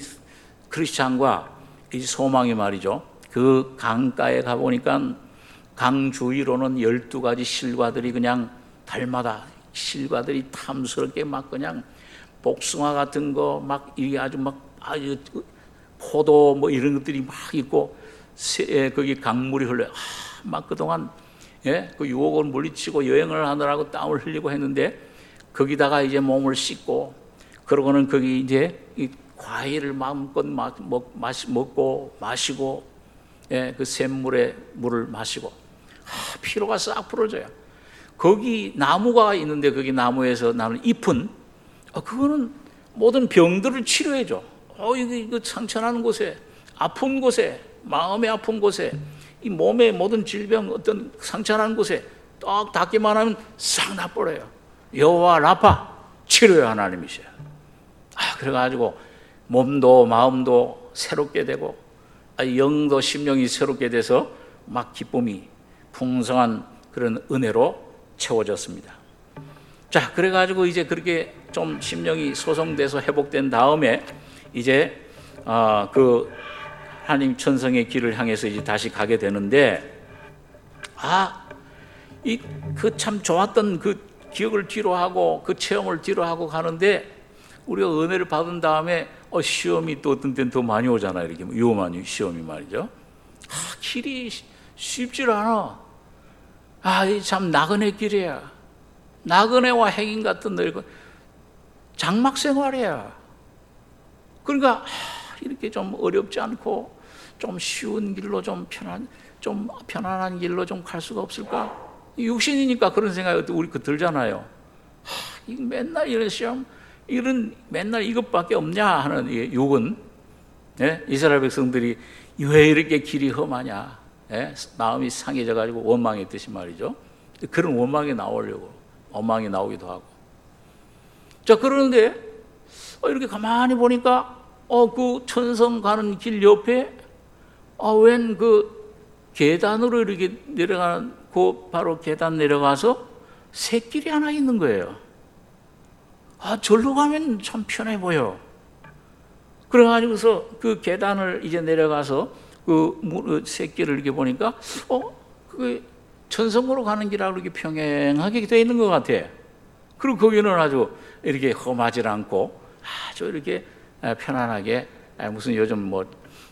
크리스찬과 이 소망이 말이죠. 그 강가에 가보니까 강 주위로는 열두 가지 실과들이 그냥 달마다 실과들이 탐스럽게 막 그냥 복숭아 같은 거 막 이게 아주 막 아주 포도 뭐 이런 것들이 막 있고, 세, 거기 강물이 흘러요. 아, 막 그동안 예, 그 유혹을 물리치고 여행을 하느라고 땀을 흘리고 했는데 거기다가 이제 몸을 씻고, 그러고는 거기 이제 이 과일을 마음껏 마, 먹, 마시, 먹고 마시고, 예, 그 샘물에 물을 마시고, 아, 피로가 싹 풀어져요. 거기 나무가 있는데 거기 나무에서 나는 잎은, 어, 그거는 모든 병들을 치료해줘. 어, 이거, 이거 상처나는 곳에, 아픈 곳에, 마음의 아픈 곳에, 이 몸의 모든 질병, 어떤 상처나는 곳에 딱 닿기만 하면 싹 나버려요. 여호와 라파, 치료의 하나님이셔요. 아, 그래가지고 몸도 마음도 새롭게 되고, 아, 영도 심령이 새롭게 돼서 막 기쁨이 풍성한 그런 은혜로 채워졌습니다. 자, 그래가지고 이제 그렇게 좀 심령이 소성돼서 회복된 다음에 이제 어, 그 하나님 천성의 길을 향해서 이제 다시 가게 되는데, 아, 이 그 참 좋았던 그 기억을 뒤로 하고 그 체험을 뒤로 하고 가는데, 우리가 은혜를 받은 다음에 어, 시험이 또 어떤 때는 더 많이 오잖아요. 이렇게 위험한 시험이 말이죠. 아, 길이 쉽질 않아. 아, 이 참 나그네 길이야. 나그네와 행인 같은 늙은 장막 생활이야. 그러니까 아, 이렇게 좀 어렵지 않고 좀 쉬운 길로, 좀 편한, 좀 편안한 길로 좀 갈 수가 없을까? 육신이니까 그런 생각이 우리 그 들잖아요. 아, 이 맨날 이런 시험, 이런 맨날 이것밖에 없냐 하는 욕은, 예? 이스라엘 백성들이 왜 이렇게 길이 험하냐, 예? 마음이 상해져 가지고 원망했듯이 말이죠. 그런 원망이 나오려고, 원망이 나오기도 하고. 자, 그러는데 어, 이렇게 가만히 보니까 어, 그 천성 가는 길 옆에 아, 웬 그 계단으로 이렇게 내려가는, 그 바로 계단 내려가서 샛길이 하나 있는 거예요. 아, 절로 가면 참 편해 보여. 그래가지고서 그 계단을 이제 내려가서 그 샛길을 이렇게 보니까 어, 그 천성으로 가는 길하고 이렇게 평행하게 되어 있는 것 같아. 그리고 거기는 아주 이렇게 험하지 않고 아주 이렇게 편안하게, 무슨 요즘 뭐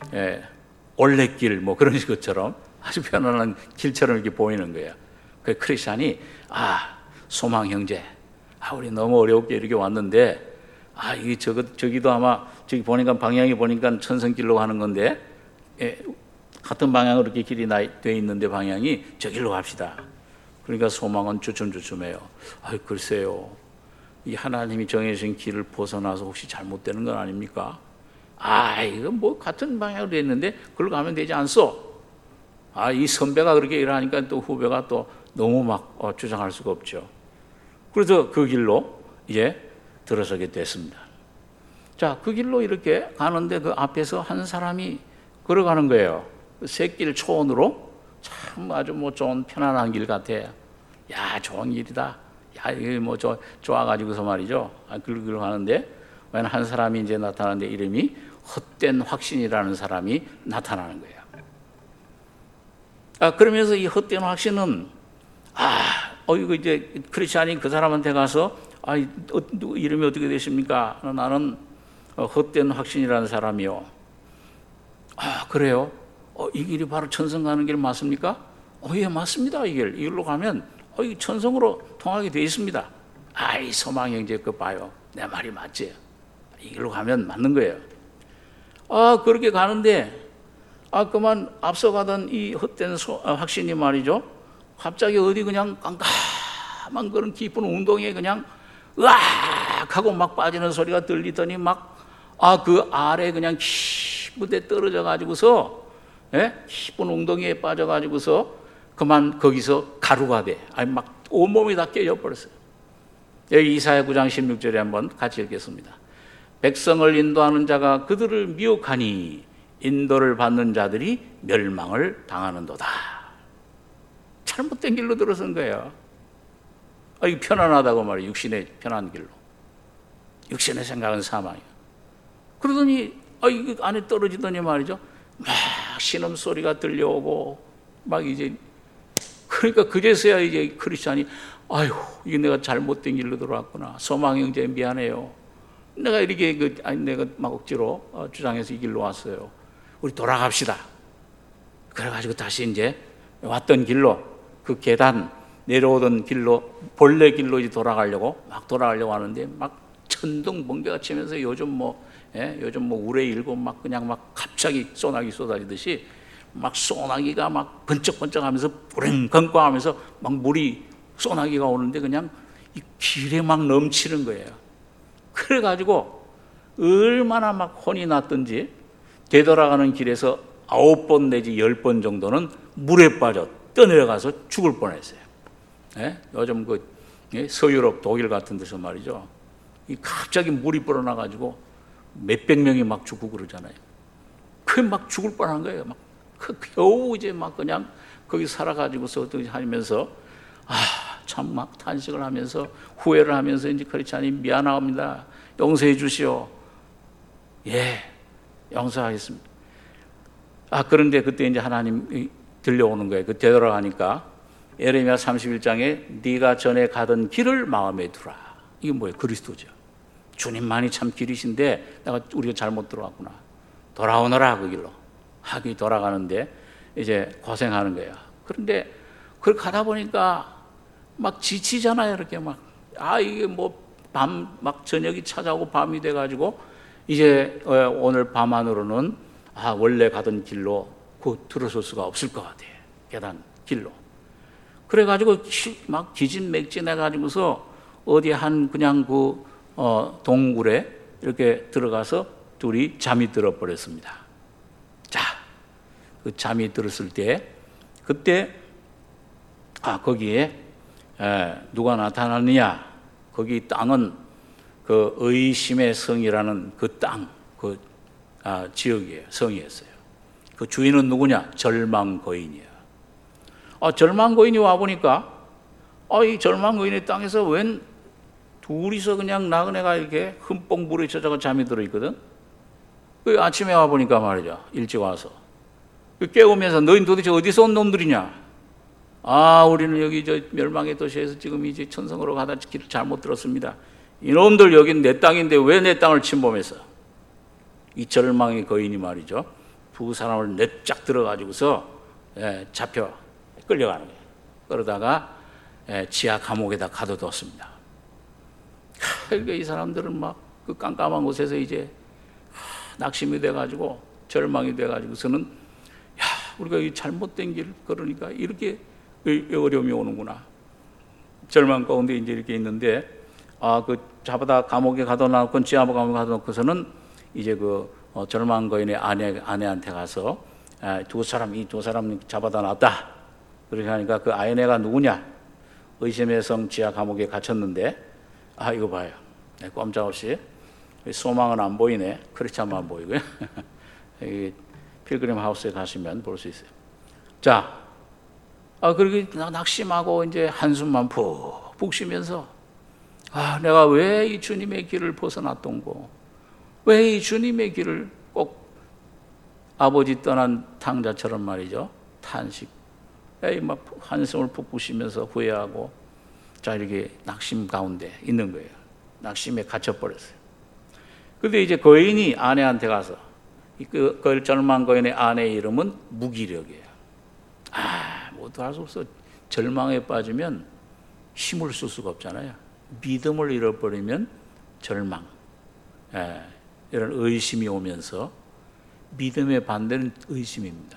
올레길 뭐 그런 것처럼 아주 편안한 길처럼 이렇게 보이는 거예요. 그 크리스찬이, 아, 소망 형제, 아, 우리 너무 어렵게 이렇게 왔는데, 아, 이 저거 저기도 아마 저기 보니까 방향이 보니까 천성길로 가는 건데, 예, 같은 방향으로 이렇게 길이 돼 있는데 방향이 저길로 갑시다. 그러니까 소망은 주춤주춤해요. 아, 글쎄요, 이 하나님이 정해주신 길을 벗어나서 혹시 잘못되는 건 아닙니까? 아, 이거 뭐 같은 방향으로 돼 있는데 그걸 가면 되지 않소? 아, 이 선배가 그렇게 일하니까 또 후배가 또 너무 막 어, 주장할 수가 없죠. 그래서 그 길로 이제 들어서게 됐습니다. 자, 그 길로 이렇게 가는데 그 앞에서 한 사람이 걸어가는 거예요. 그 샛길 초원으로. 참 아주 뭐 좋은 편안한 길 같아. 야, 좋은 길이다. 야, 이게 뭐 좋, 좋아가지고서 말이죠. 아, 그 길로 가는데 한 사람이 이제 나타나는데 이름이 헛된 확신이라는 사람이 나타나는 거예요. 아, 그러면서 이 헛된 확신은 아, 어 이거 이제 크리스찬인 그 사람한테 가서 아, 어, 누구 이름이 어떻게 되십니까? 나는 어, 헛된 확신이라는 사람이요. 아, 그래요? 어, 이 길이 바로 천성 가는 길 맞습니까? 어, 예, 맞습니다. 이 길. 이 길로 가면 어, 이 천성으로 통하게 돼 있습니다. 아이, 소망 형제 그 봐요. 내 말이 맞지? 이 길로 가면 맞는 거예요. 아, 그렇게 가는데 아, 그만 앞서가던 이 헛된 소, 아, 확신이 말이죠. 갑자기 어디 그냥 깜깜한 그런 깊은 운동에 그냥 으악 하고 막 빠지는 소리가 들리더니 막 아, 그 아래 그냥 깊은 데 떨어져 가지고서 예? 깊은 웅덩이에 빠져 가지고서 그만 거기서 가루가 돼. 아니 막 온몸이 다 깨져버렸어요. 여기 이사야 구 장 십육 절에 한번 같이 읽겠습니다. 백성을 인도하는 자가 그들을 미혹하니 인도를 받는 자들이 멸망을 당하는도다. 잘못된 길로 들어선 거예요. 아, 이거 편안하다고 말이에요. 육신의 편한 길로. 육신의 생각은 사망이에요. 그러더니 아, 이거 안에 떨어지더니 말이죠. 막 신음소리가 들려오고 막 이제 그러니까 그제서야 이제 크리스찬이 아유, 이게 내가 잘못된 길로 들어왔구나. 소망 형제 미안해요. 내가 이렇게 그 아니 내가 막 억지로 어, 주장해서 이 길로 왔어요. 우리 돌아갑시다. 그래가지고 다시 이제 왔던 길로 그 계단 내려오던 길로 본래 길로 이제 돌아가려고 막 돌아가려고 하는데 막 천둥 번개가 치면서 요즘 뭐 예, 요즘 뭐 우레 일고 막 그냥 막 갑자기 소나기 쏟아지듯이 막 소나기가 막 번쩍번쩍하면서 뿌랭건꽝하면서 막 물이 소나기가 오는데 그냥 이 길에 막 넘치는 거예요. 그래가지고 얼마나 막 혼이 났던지 되돌아가는 길에서 아홉 번 내지 열 번 정도는 물에 빠져 떠내려가서 죽을 뻔했어요. 예? 요즘 그 서유럽 독일 같은 데서 말이죠. 이 갑자기 물이 불어나가지고 몇백 명이 막 죽고 그러잖아요. 그 막 죽을 뻔한 거예요. 막 그 겨우 이제 막 그냥 거기 살아가지고서 하면서 아, 참 막 탄식을 하면서 후회를 하면서 이제 크리스찬이 미안합니다. 용서해 주시오. 예, 용서하겠습니다. 아, 그런데 그때 이제 하나님이 들려오는 거예요. 그 되돌아가니까 예레미야 삼십일 장에 네가 전에 가던 길을 마음에 두라. 이게 뭐예요? 그리스도죠. 주님만이 참 길이신데 내가 우리가 잘못 들어왔구나. 돌아오너라 그 길로. 하기 돌아가는데 이제 고생하는 거예요. 그런데 그걸 가다 보니까 막 지치잖아요. 이렇게 막 아 이게 뭐 밤 막 저녁이 찾아오고 밤이 돼가지고 이제 오늘 밤 안으로는 아 원래 가던 길로 그 들어설 수가 없을 것 같아요. 계단 길로. 그래가지고 막 기진맥진해가지고서 어디 한 그냥 그 어, 동굴에 이렇게 들어가서 둘이 잠이 들어버렸습니다. 자, 그 잠이 들었을 때 그때 아 거기에 에, 누가 나타났느냐? 거기 땅은 그 의심의 성이라는 그 땅, 그 아, 지역이에요. 성이었어요. 그 주인은 누구냐? 절망거인이에요. 아, 절망거인이 와 보니까 아, 이 절망거인의 땅에서 웬 둘이서 그냥 나그네가 이렇게 흠뻑 물에 젖어가 잠이 들어 있거든. 그 아침에 와 보니까 말이죠. 일찍 와서 깨우면서 너희 도대체 어디서 온 놈들이냐? 아, 우리는 여기 저 멸망의 도시에서 지금 이제 천성으로 가다 길을 잘못 들었습니다. 이놈들 여긴 내 땅인데 왜 내 땅을 침범해서? 이 절망의 거인이 말이죠. 두 사람을 냅작 들어가지고서 예, 잡혀 끌려가는 거예요. 그러다가 예, 지하 감옥에다 가둬뒀습니다. 그러니까 이 사람들은 막 그 깜깜한 곳에서 이제 낙심이 돼가지고 절망이 돼가지고서는 야, 우리가 이 잘못된 길 걸으니까 이렇게 어려움이 오는구나. 절망 가운데 이제 이렇게 있는데 아, 그 잡아다 감옥에 가둬놓고 지하 감옥에 가둬놓고서는 이제 그 어, 절망 거인의 아내 아내한테 가서 아, 두 사람 이 두 사람 잡아다 놨다. 그렇게 하니까 그 아내가 누구냐? 의심의 성 지하 감옥에 갇혔는데 아 이거 봐요. 네, 꼼짝없이 소망은 안 보이네. 크리스찬만 보이고요. 여기 필그림 하우스에 가시면 볼 수 있어요. 자, 아 그렇게 낙심하고 이제 한숨만 푹푹 쉬면서 아 내가 왜 이 주님의 길을 벗어났던고? 왜 이 주님의 길을 꼭 아버지 떠난 탕자처럼 말이죠. 탄식, 에이 막 한숨을 푹 쉬면서 후회하고 자 이렇게 낙심 가운데 있는 거예요. 낙심에 갇혀버렸어요. 근데 이제 거인이 아내한테 가서 그, 그 절망 거인의 아내의 이름은 무기력이에요. 아, 뭐도 할 수 없어. 절망에 빠지면 힘을 쓸 수가 없잖아요. 믿음을 잃어버리면 절망, 예, 이런 의심이 오면서 믿음의 반대는 의심입니다.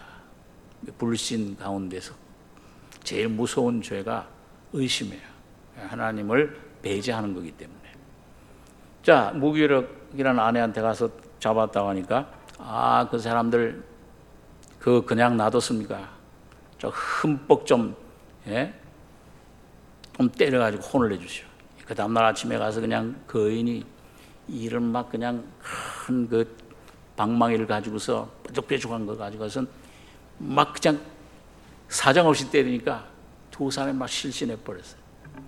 불신 가운데서 제일 무서운 죄가 의심이에요. 하나님을 배제하는 거기 때문에. 자, 무기력이라는 아내한테 가서 잡았다고 하니까 아, 그 사람들 그 그냥 놔뒀습니까? 저 흠뻑 좀, 예? 좀 때려가지고 혼을 내주시오. 그 다음날 아침에 가서 그냥 거인이 이런 막 그냥 큰 그 방망이를 가지고서 뾰족뾰족한 거 가지고서 막 그냥 사정없이 때리니까 두 사람이 막 실신해 버렸어요.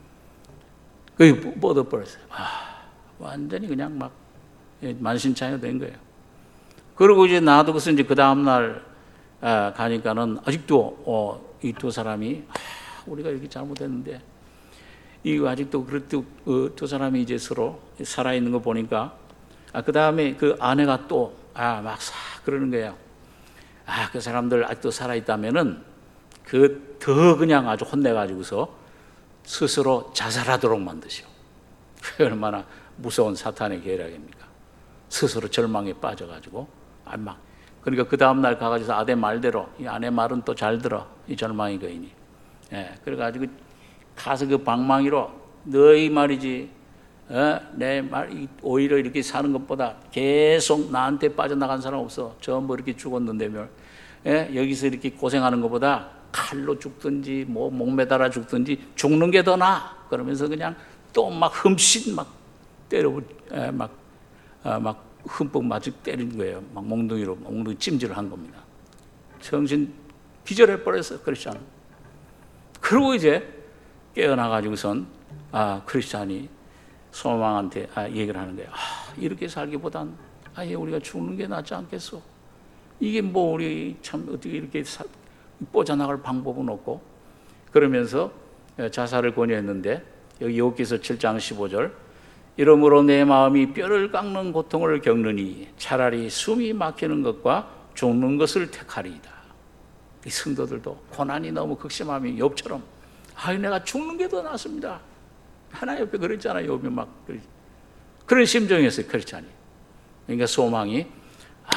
거의 뻗어 버렸어요. 아, 완전히 그냥 막 만신창이가 된 거예요. 그리고 이제 놔두고서 이제 그 다음날 아, 가니까는 아직도 어, 이 두 사람이 아, 우리가 이렇게 잘못했는데 이거 아직도 그래도 그 두 사람이 이제 서로 살아 있는 거 보니까 아, 그 다음에 그 아내가 또 아, 막 사 그러는 거예요. 아, 그 사람들 아직도 살아 있다면은 그 더 그냥 아주 혼내 가지고서 스스로 자살하도록 만드시오. 얼마나 무서운 사탄의 계략입니까? 스스로 절망에 빠져 가지고 아, 막 그러니까 그 다음 날 가가지고 아내 말대로 이 아내 말은 또 잘 들어 이 절망의 거인이. 예, 그래가지고 가서 그 방망이로 너희 말이지, 어? 내 말 오히려 이렇게 사는 것보다 계속 나한테 빠져나간 사람 없어. 전부 이렇게 죽었는데며, 예? 여기서 이렇게 고생하는 것보다 칼로 죽든지 뭐 목매달아 죽든지 죽는 게 더 나아. 그러면서 그냥 또 막 흠씬 막 때려, 예, 막, 아, 막 흠뻑 맞을 때린 거예요. 막 몽둥이로 몽둥이 찜질을 한 겁니다. 정신 기절해 버렸어요, 크리스찬. 그리고 이제 깨어나가지고선 아, 크리스찬이 소망한테 아, 얘기를 하는 거예요. 아, 이렇게 살기보단 아예 우리가 죽는 게 낫지 않겠어? 이게 뭐 우리 참 어떻게 이렇게 사, 뻗어나갈 방법은 없고 그러면서 자살을 권유했는데 여기 욥기서 칠 장 십오 절 이러므로 내 마음이 뼈를 깎는 고통을 겪느니 차라리 숨이 막히는 것과 죽는 것을 택하리이다. 이 성도들도 고난이 너무 극심하면 욥처럼 아, 내가 죽는 게 더 낫습니다. 하나님 옆에 그랬잖아요. 욥이 막 그런 심정이었어요. 크리스찬이. 그러니까 소망이 아,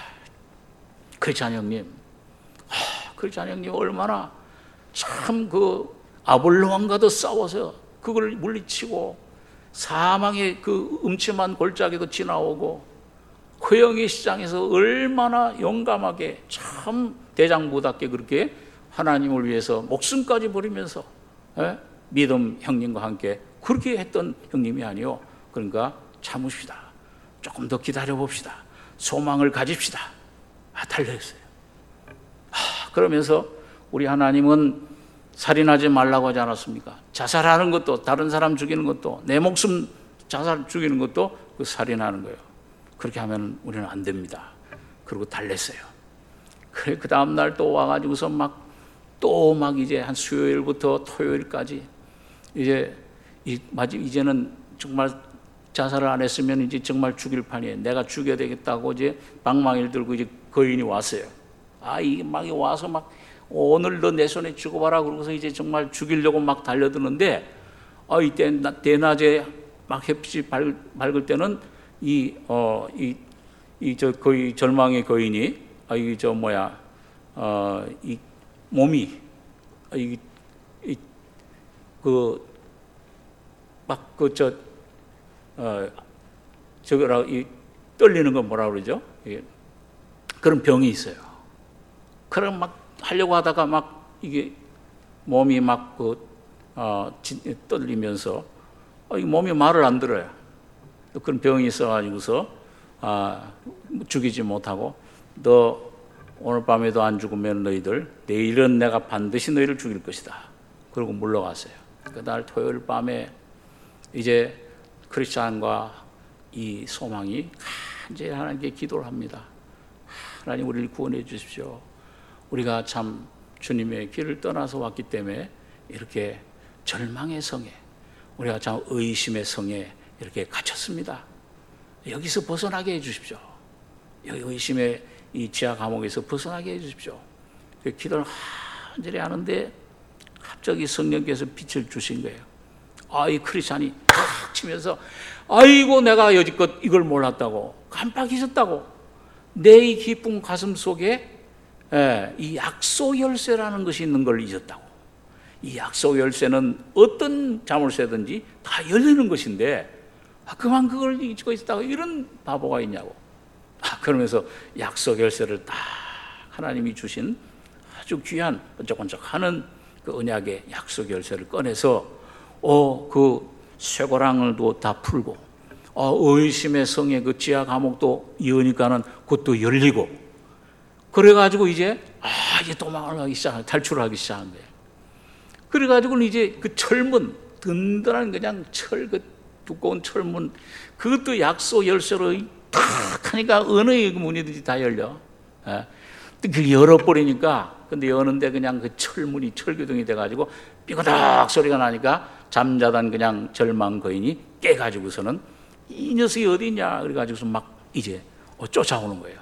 크리스찬 형님, 아, 크리스찬 형님 얼마나 참 그 아볼로왕과도 싸워서 그걸 물리치고 사망의 그 음침한 골짜기도 지나오고 허영의 시장에서 얼마나 용감하게 참 대장부답게 그렇게 하나님을 위해서 목숨까지 버리면서 에? 믿음 형님과 함께 그렇게 했던 형님이 아니요. 그러니까 참으시다. 조금 더 기다려봅시다. 소망을 가집시다. 아, 달려있어요. 아, 그러면서 우리 하나님은 살인하지 말라고 하지 않았습니까? 자살하는 것도 다른 사람 죽이는 것도 내 목숨 자살 죽이는 것도 그 살인하는 거예요. 그렇게 하면 우리는 안 됩니다. 그리고 달랬어요. 그래 그 다음 날 또 와가지고서 막 또 막 이제 한 수요일부터 토요일까지 이제 이 마지 이제는 정말 자살을 안 했으면 이제 정말 죽일 판이에요. 내가 죽여야 되겠다고 이제 방망이를 들고 이제 거인이 왔어요. 아 이게 막 와서 막 오늘 너 내 손에 죽어봐라 그러고서 이제 정말 죽이려고 막 달려드는데 아 이때 대낮에 막 햇빛이 밝을, 밝을 때는 이 어 이 이 저 거의 절망의 거인이 아 이 저 뭐야 어 이 몸이 이 그 막 그 저 어 저거라 이 떨리는 건 뭐라 그러죠? 예. 그런 병이 있어요. 그럼 막 하려고 하다가 막 이게 몸이 막 그 어 떨리면서 어, 이 몸이 말을 안 들어요. 그런 병이 있어가지고서 아 죽이지 못하고 너 오늘 밤에도 안 죽으면 너희들 내일은 내가 반드시 너희를 죽일 것이다. 그러고 물러갔어요. 그날 토요일 밤에 이제 크리스찬과 이 소망이 간절히 하나님께 기도를 합니다. 하나님, 우리를 구원해 주십시오. 우리가 참 주님의 길을 떠나서 왔기 때문에 이렇게 절망의 성에, 우리가 참 의심의 성에 이렇게 갇혔습니다. 여기서 벗어나게 해 주십시오. 여기 의심의 이 지하 감옥에서 벗어나게 해 주십시오. 그 기도를 간절히 하는데 갑자기 성령께서 빛을 주신 거예요. 아, 이 크리스찬이 탁 치면서, 아이고 내가 여지껏 이걸 몰랐다고, 깜빡 잊었다고. 내 이 기쁜 가슴 속에 예, 이 약속 열쇠라는 것이 있는 걸 잊었다고. 이 약속 열쇠는 어떤 자물쇠든지 다 열리는 것인데, 아, 그만 그걸 잊고 있다고, 이런 바보가 있냐고. 아, 그러면서 약속 열쇠를 딱 하나님이 주신 아주 귀한 번쩍번쩍하는 그 언약의 약속 열쇠를 꺼내서 어, 그 쇠고랑을도 다 풀고, 어, 의심의 성의 그 지하 감옥도 여니까는 그것도 열리고, 그래가지고 이제 아, 이제 도망을 하기 시작, 탈출을 하기 시작한 거예요. 그래가지고는 이제 그 철문, 든든한 그냥 철, 그 두꺼운 철문, 그것도 약속 열쇠로 탁 하니까 어느 문이든지 다 열려. 예. 그 열어버리니까, 근데 여는데 그냥 그 철문이 철교등이 돼가지고 삐그덕 소리가 나니까 잠자던 그냥 절망 거인이 깨가지고서는 이 녀석이 어디 있냐 그래가지고서 막 이제 쫓아오는 거예요.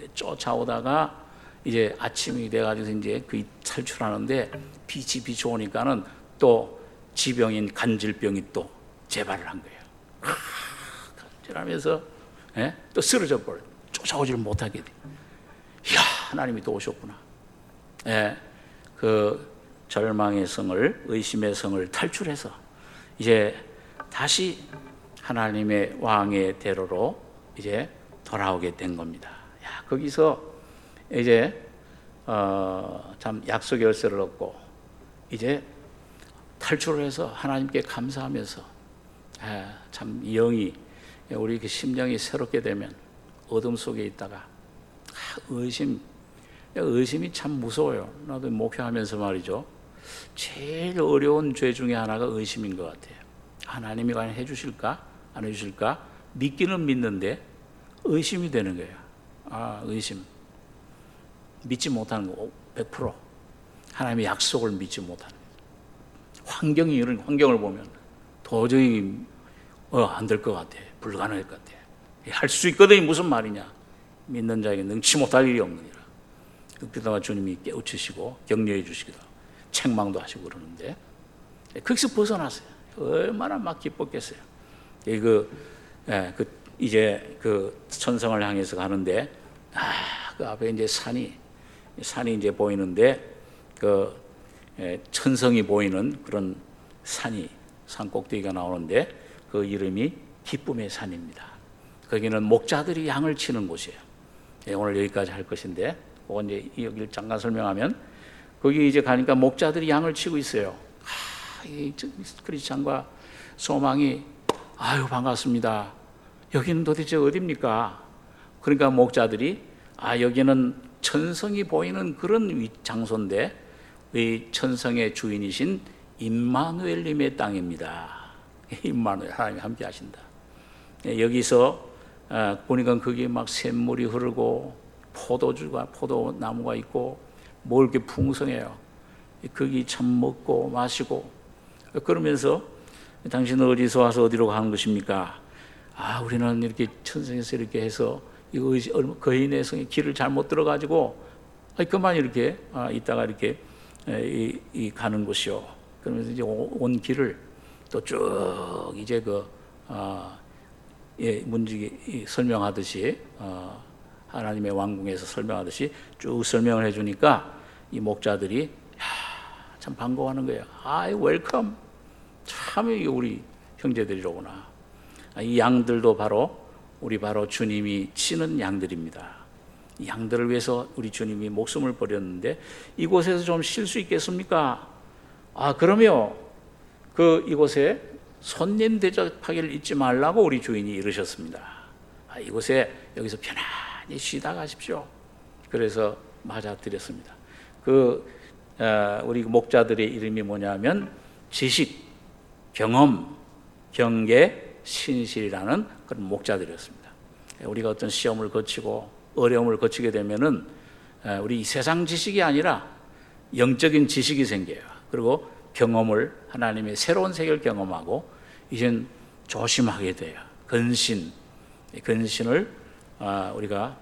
쫓아오다가 이제 아침이 돼가지고 이제 그 탈출하는데 빛이 비춰오니까는 또 지병인 간질병이 또 재발을 한 거예요. 아, 간질하면서 예? 또 쓰러져 버려. 쫓아오지를 못하게 돼. 이야, 하나님이 또 오셨구나. 예, 그 절망의 성을, 의심의 성을 탈출해서 이제 다시 하나님의 왕의 대로로 이제 돌아오게 된 겁니다. 야, 거기서 이제 어, 참 약속 열쇠를 얻고 이제 탈출을 해서 하나님께 감사하면서 예, 참 영이, 우리 그 심령이 새롭게 되면 어둠 속에 있다가 아, 의심, 의심이 참 무서워요. 나도 목회하면서 말이죠. 제일 어려운 죄 중에 하나가 의심인 것 같아요. 하나님이 과연 해주실까? 안 해주실까? 믿기는 믿는데 의심이 되는 거예요. 아, 의심. 믿지 못하는 거 백 퍼센트. 하나님의 약속을 믿지 못하는 거예요. 환경이, 이런 환경을 보면 도저히 어, 안 될 것 같아. 불가능할 것 같아. 할 수 있거든요. 무슨 말이냐. 믿는 자에게 능치 못할 일이 없느니라. 그러다가 주님이 깨우치시고 격려해 주시기도 하고 책망도 하시고 그러는데 거기서 벗어났어요. 얼마나 막 기뻤겠어요. 그, 예, 그 이제 그 천성을 향해서 가는데 아, 그 앞에 이제 산이 산이 이제 보이는데 그 예, 천성이 보이는 그런 산이 산 꼭대기가 나오는데 그 이름이 기쁨의 산입니다. 거기는 목자들이 양을 치는 곳이에요. 예, 오늘 여기까지 할 것인데, 그거 이제 여기를 잠깐 설명하면, 거기 이제 가니까 목자들이 양을 치고 있어요. 아, 이 크리스찬과 소망이, 아유, 반갑습니다. 여기는 도대체 어디입니까? 그러니까 목자들이, 아, 여기는 천성이 보이는 그런 장소인데, 이 천성의 주인이신 임마누엘님의 땅입니다. 임마누엘, 하나님이 함께 하신다. 예, 여기서 아, 보니까 거기 막 샘물이 흐르고 포도주가 포도나무가 있고 뭐 이렇게 풍성해요. 거기 참 먹고 마시고 그러면서 당신은 어디서 와서 어디로 가는 것입니까? 아, 우리는 이렇게 천성에서 이렇게 해서 이 거인의 성에 길을 잘못 들어가지고 아니, 그만 이렇게 아, 있다가 이렇게 이, 이 가는 곳이요. 그러면서 이제 온 길을 또 쭉 이제 그 아, 예, 문지기 설명하듯이 어, 하나님의 왕궁에서 설명하듯이 쭉 설명을 해주니까 이 목자들이 야, 참 반가워하는 거예요. 아이 웰컴, 참 이게 우리 형제들이로구나. 이 양들도 바로 우리 바로 주님이 치는 양들입니다. 이 양들을 위해서 우리 주님이 목숨을 버렸는데 이곳에서 좀 쉴 수 있겠습니까? 아, 그러면 그 이곳에 손님 대접하기를 잊지 말라고 우리 주인이 이러셨습니다. 아, 이곳에 여기서 편안히 쉬다 가십시오. 그래서 맞아드렸습니다. 그 어, 우리 목자들의 이름이 뭐냐면 지식, 경험, 경계, 신실이라는 그런 목자들이었습니다. 우리가 어떤 시험을 거치고 어려움을 거치게 되면은 우리 세상 지식이 아니라 영적인 지식이 생겨요. 그리고 경험을, 하나님의 새로운 세계를 경험하고 이젠 조심하게 돼요. 근신, 근신을 우리가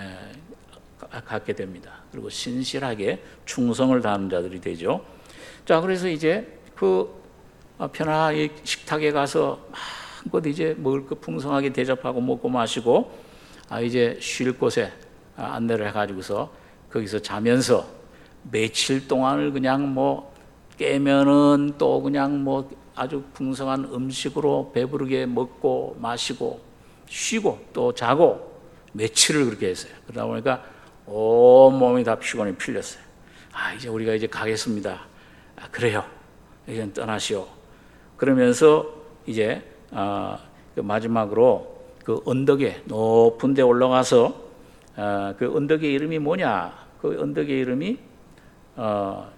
갖게 됩니다. 그리고 신실하게 충성을 다하는 자들이 되죠. 자, 그래서 이제 그 편하게 식탁에 가서 마음껏 이제 먹을 거 풍성하게 대접하고 먹고 마시고, 아, 이제 쉴 곳에 안내를 해가지고서 거기서 자면서 며칠 동안을 그냥 뭐 깨면은 또 그냥 뭐 아주 풍성한 음식으로 배부르게 먹고 마시고 쉬고 또 자고 며칠을 그렇게 했어요. 그러다 보니까 온 몸이 다 피곤이 풀렸어요. 아, 이제 우리가 이제 가겠습니다. 아, 그래요. 이제 떠나시오. 그러면서 이제 아, 그 마지막으로 그 언덕에 높은 데 올라가서 아, 그 언덕의 이름이 뭐냐? 그 언덕의 이름이 어,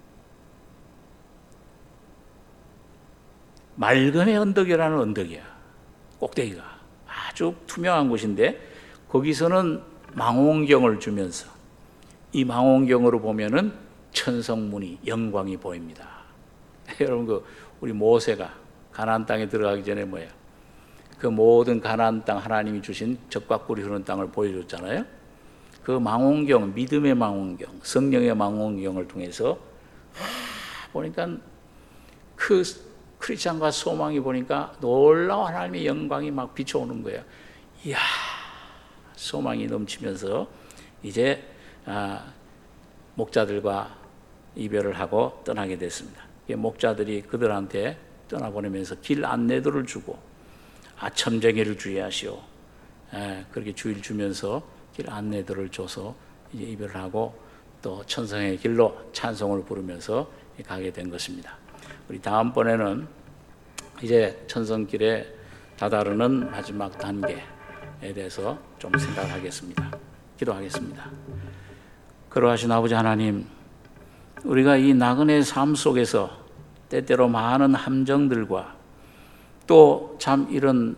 맑음의 언덕이라는 언덕이야. 꼭대기가 아주 투명한 곳인데 거기서는 망원경을 주면서 이 망원경으로 보면은 천성문이 영광이 보입니다. 여러분, 그 우리 모세가 가나안 땅에 들어가기 전에 뭐야? 그 모든 가나안 땅 하나님이 주신 젖과 꿀이 흐르는 땅을 보여줬잖아요. 그 망원경, 믿음의 망원경, 성령의 망원경을 통해서 보니까 그 크리스찬과 소망이 보니까 놀라운 하나님의 영광이 막 비춰오는 거예요. 이야, 소망이 넘치면서 이제 아, 목자들과 이별을 하고 떠나게 됐습니다. 목자들이 그들한테 떠나보내면서 길 안내도를 주고 아, 점쟁이를 주의하시오. 에, 그렇게 주의를 주면서 길 안내도를 줘서 이제 이별을 하고 또 천성의 길로 찬송을 부르면서 가게 된 것입니다. 우리 다음번에는 이제 천성길에 다다르는 마지막 단계에 대해서 좀 생각하겠습니다. 기도하겠습니다. 그러하신 아버지 하나님, 우리가 이 나그네의 삶 속에서 때때로 많은 함정들과 또 참 이런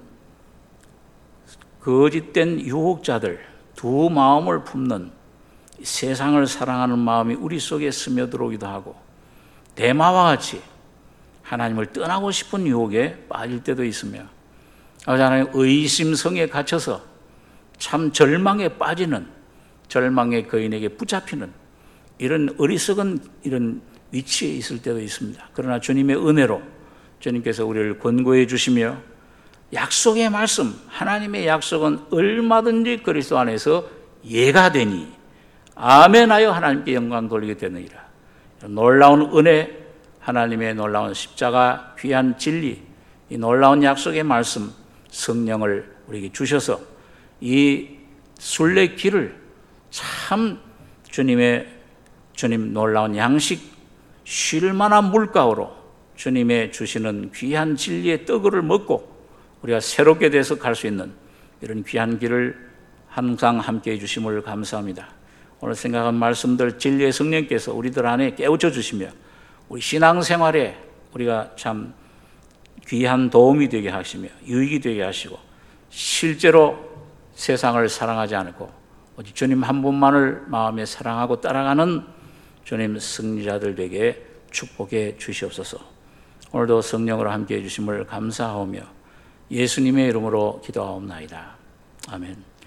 거짓된 유혹자들, 두 마음을 품는 세상을 사랑하는 마음이 우리 속에 스며들어오기도 하고 대마와 같이 하나님을 떠나고 싶은 유혹에 빠질 때도 있으며 아버지 하나님, 의심성에 갇혀서 참 절망에 빠지는, 절망의 거인에게 붙잡히는 이런 어리석은 이런 위치에 있을 때도 있습니다. 그러나 주님의 은혜로 주님께서 우리를 권고해 주시며 약속의 말씀, 하나님의 약속은 얼마든지 그리스도 안에서 예가 되니 아멘하여 하나님께 영광 돌리게 되느니라. 놀라운 은혜, 하나님의 놀라운 십자가, 귀한 진리, 이 놀라운 약속의 말씀, 성령을 우리에게 주셔서 이 순례길을 참 주님의 주님 놀라운 양식, 쉴 만한 물가로 주님의 주시는 귀한 진리의 떡을 먹고 우리가 새롭게 돼서 갈 수 있는 이런 귀한 길을 항상 함께해 주심을 감사합니다. 오늘 생각한 말씀들 진리의 성령께서 우리들 안에 깨우쳐 주시며 우리 신앙생활에 우리가 참 귀한 도움이 되게 하시며 유익이 되게 하시고 실제로 세상을 사랑하지 않고 오직 주님 한 분만을 마음에 사랑하고 따라가는 주님 승리자들 되게 축복해 주시옵소서. 오늘도 성령으로 함께해 주심을 감사하오며 예수님의 이름으로 기도하옵나이다. 아멘.